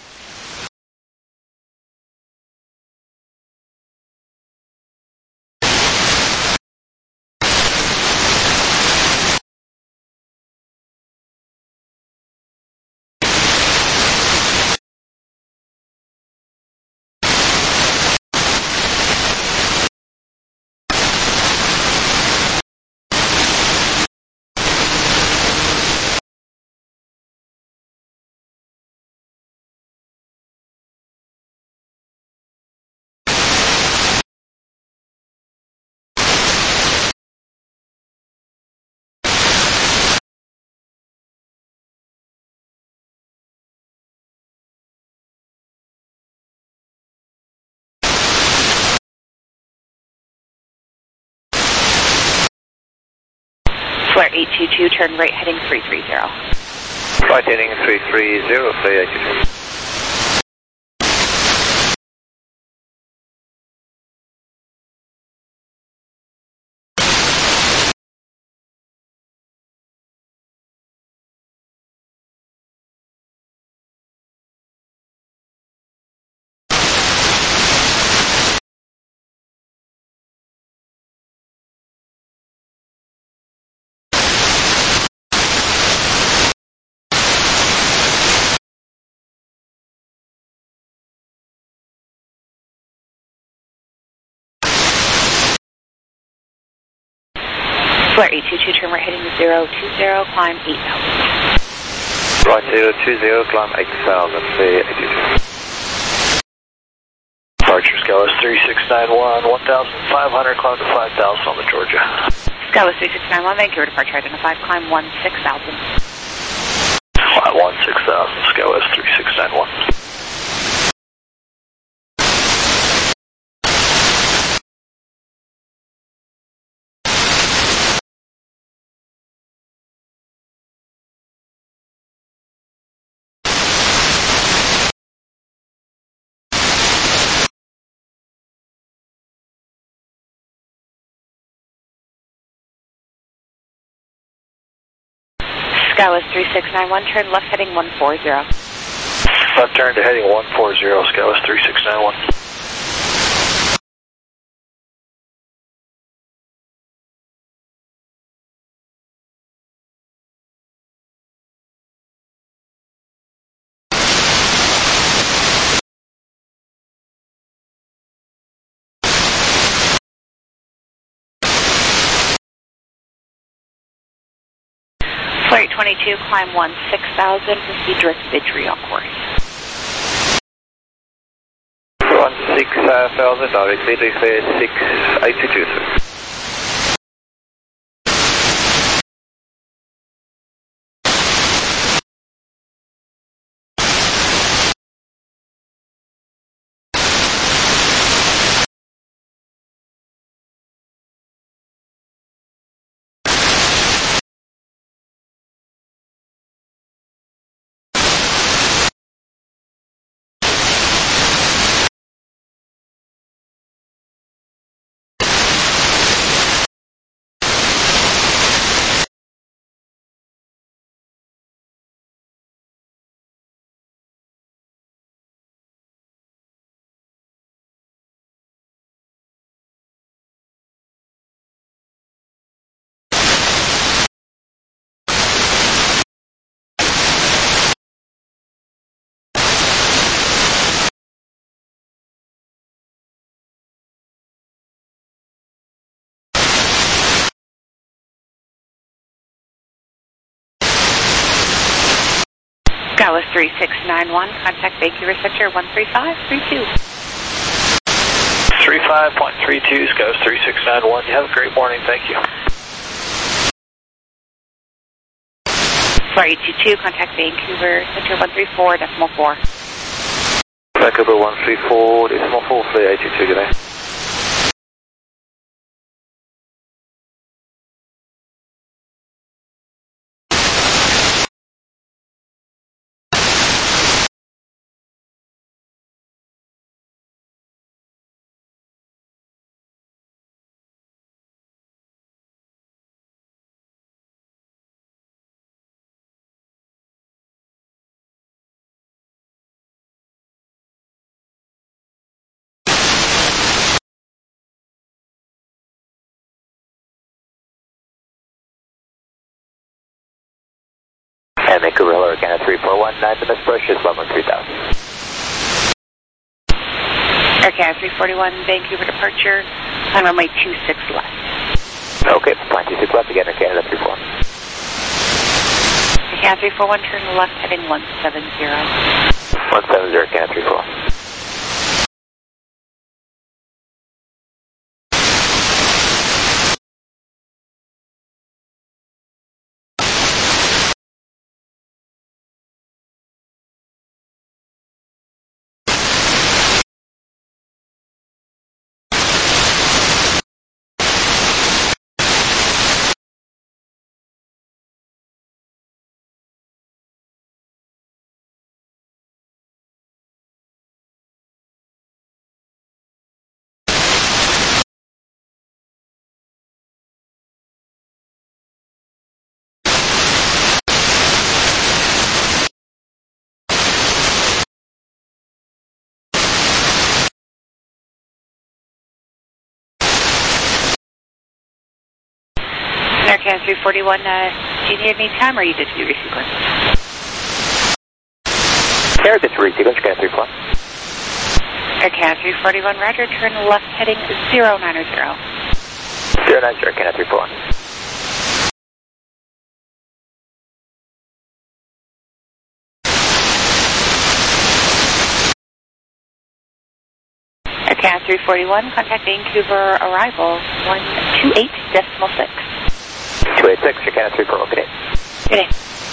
H: Flare eight two two, turn right heading three three zero.
F: Right heading three three zero, Flay eight two two.
H: Flare eight two two, turn right heading zero two zero, climb eight thousand.
F: Right zero two zero, climb eight thousand, Flay eight two two.
G: Departure Scalus three six nine one, one thousand five hundred, climb to five thousand on the Georgia.
H: Scalus three six nine one, Vancouver departure identified, climb one six thousand.
G: Flat one six thousand, Scalus three six nine one.
H: Scalus three six nine one, turn left heading one four zero.
G: Left turn to heading one four zero, Scalus three six nine one.
H: Flare eight twenty-two, climb one six thousand, proceed direct Vidgery on course.
F: one six thousand, direct Vidgery, Flare six eight two two, sir.
H: Scalus three six nine one, contact Vancouver Center one three five three two.
G: three five point three two, Scalus three six nine one. You have a great morning, thank you.
H: Flare eight two two, contact Vancouver Center one three four decimal four.
F: Vancouver one three four decimal four, Flare eight two two, good day.
G: Canada three four one, nine to miss push is level three thousand.
H: Air Canada three forty-one, Vancouver departure, on runway two six left.
G: Okay, plan two six left again, Air Canada three four one.
H: Air Canada three four one, turn left heading one seven zero.
G: one seven zero, Canada three four one.
H: Air Canada three forty-one, uh, do you need any time or you just do resequence?
G: Air to resequence, Canada three four one.
H: Air Canada three forty-one, roger, turn left heading zero nine zero.
G: zero nine zero, Canada three four one.
H: Air Canada three forty-one, contact Vancouver arrival one two eight decimal six.
G: two eight six, Air Canada three four one, good day.
H: Good day.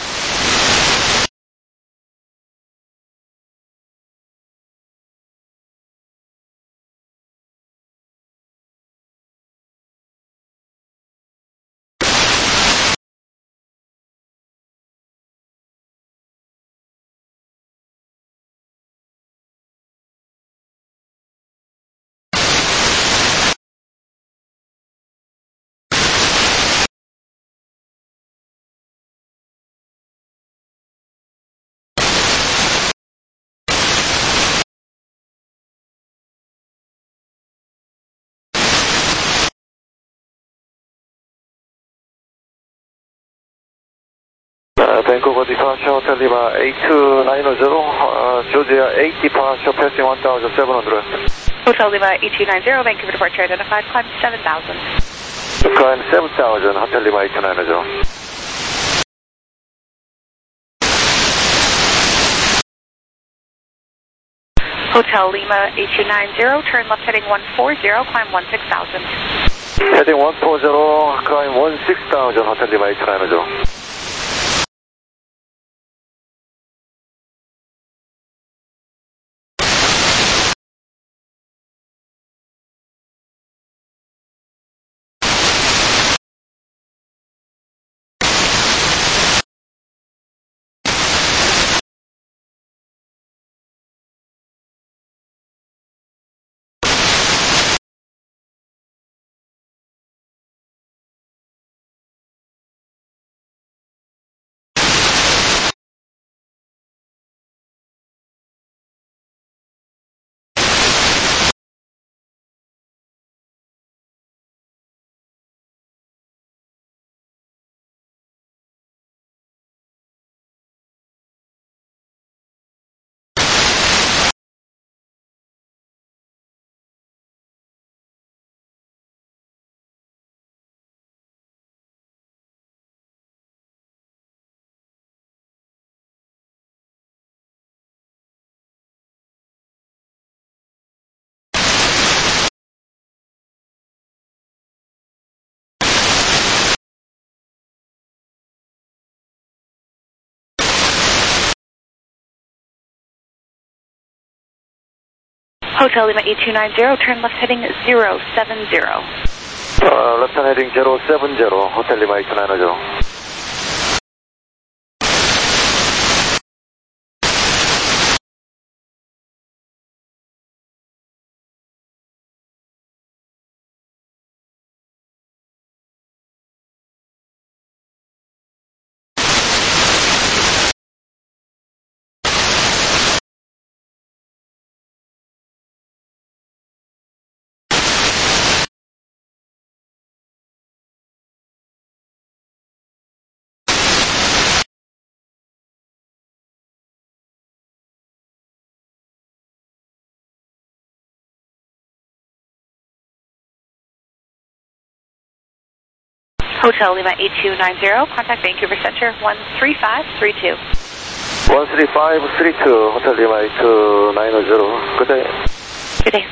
K: Uh, Vancouver departure, Hotel Lima eight two nine zero, uh, Georgia eight departure, passing one thousand seven hundred.
H: Hotel Lima eight two nine zero, Vancouver departure identified, climb seven thousand.
K: Climb seven thousand, Hotel Lima eight two nine zero.
H: Hotel Lima eight two nine zero, turn left heading one four zero, climb one six thousand.
K: Heading one four zero, climb one six thousand, Hotel Lima eight two nine zero.
H: Hotel Lima eight two nine zero, turn left heading zero seven zero.
K: Uh, left heading zero seven zero, Hotel Lima eight two nine zero.
L: Hotel Lima eight two nine zero, contact Vancouver Center one three five three two.
K: one three five three two, Hotel Lima eight two nine zero. Good day.
L: Good day.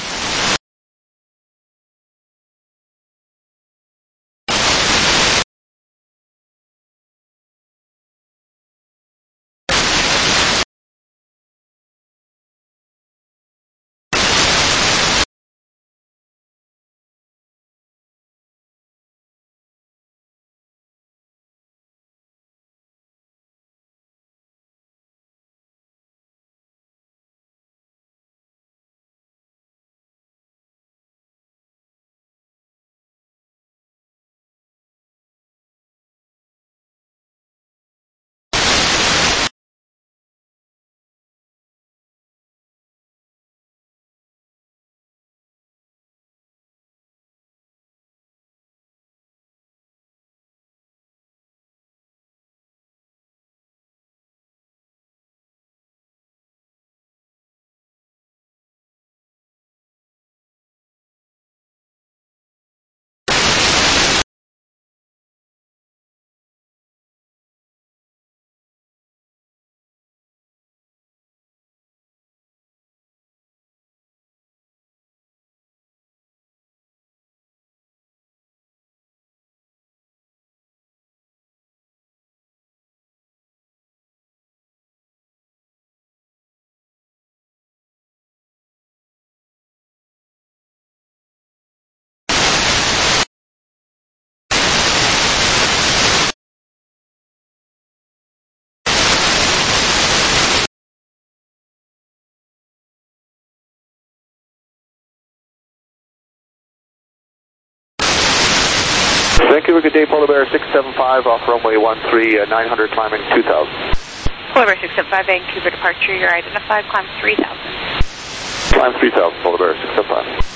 K: Vancouver, good day, Polar Bear six seven five off runway one three nine hundred, climbing two thousand.
L: Polar Bear six seven five, Vancouver departure, you're identified, climb three thousand.
K: Climb three thousand, Polar Bear six seven five.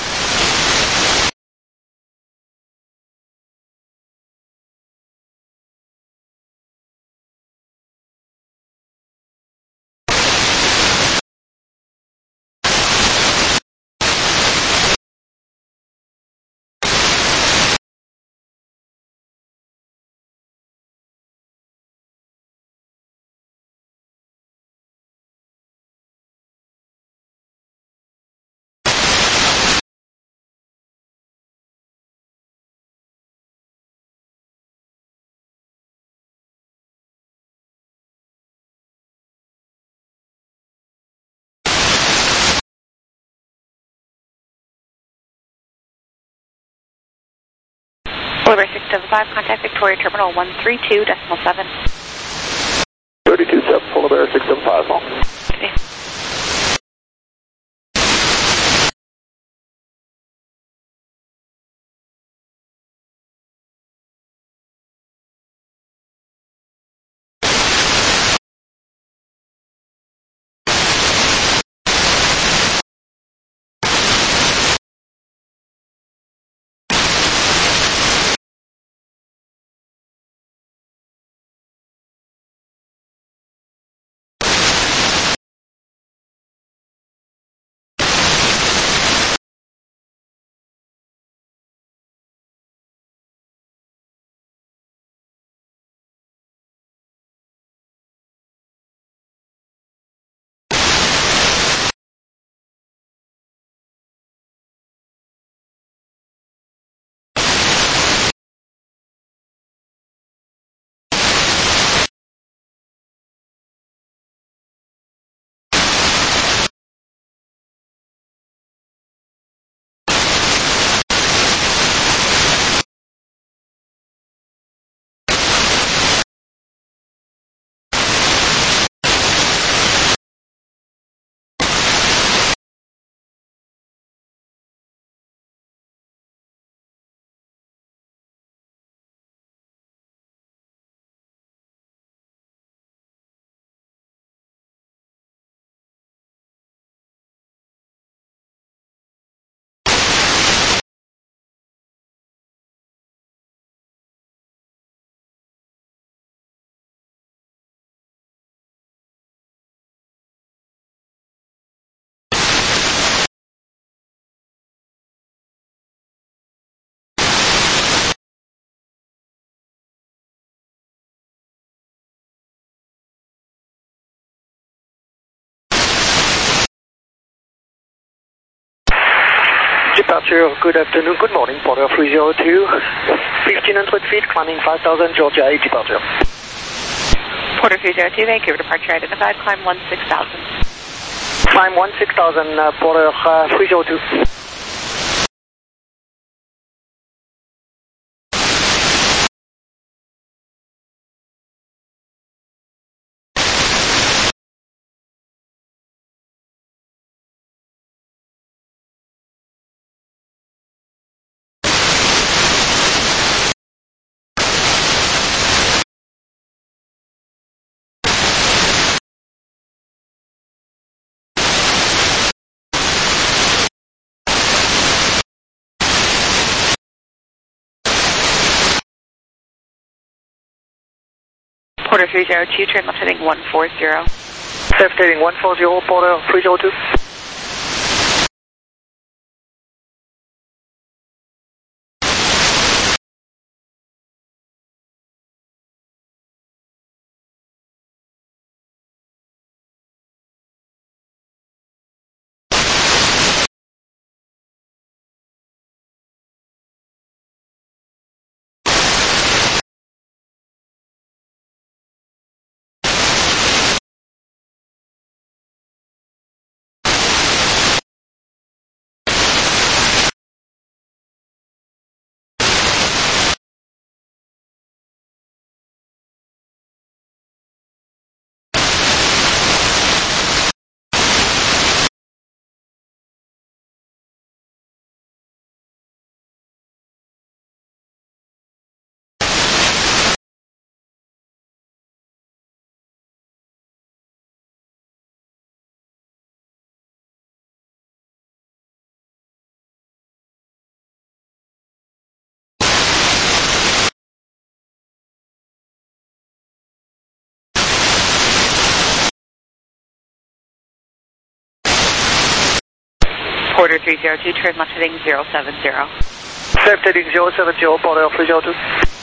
L: Polar Bear six seven five, contact Victoria Terminal one three two decimal seven.
K: thirty-two seven, Polar Bear six seven five, long.
L: Okay.
M: Departure, good afternoon, good morning, Porter three zero two, fifteen hundred feet, climbing five thousand, Georgia eight, departure.
L: Porter three zero two, Vancouver departure identified, climb one six thousand.
M: Climb one six thousand, uh, Porter uh, three zero two.
L: Porter three zero two, turn left heading one four zero.
M: Left heading one four zero, Porter three zero two.
L: Porter three zero two, turn left heading zero seven zero.
M: Left heading zero seven zero, Porter three zero two.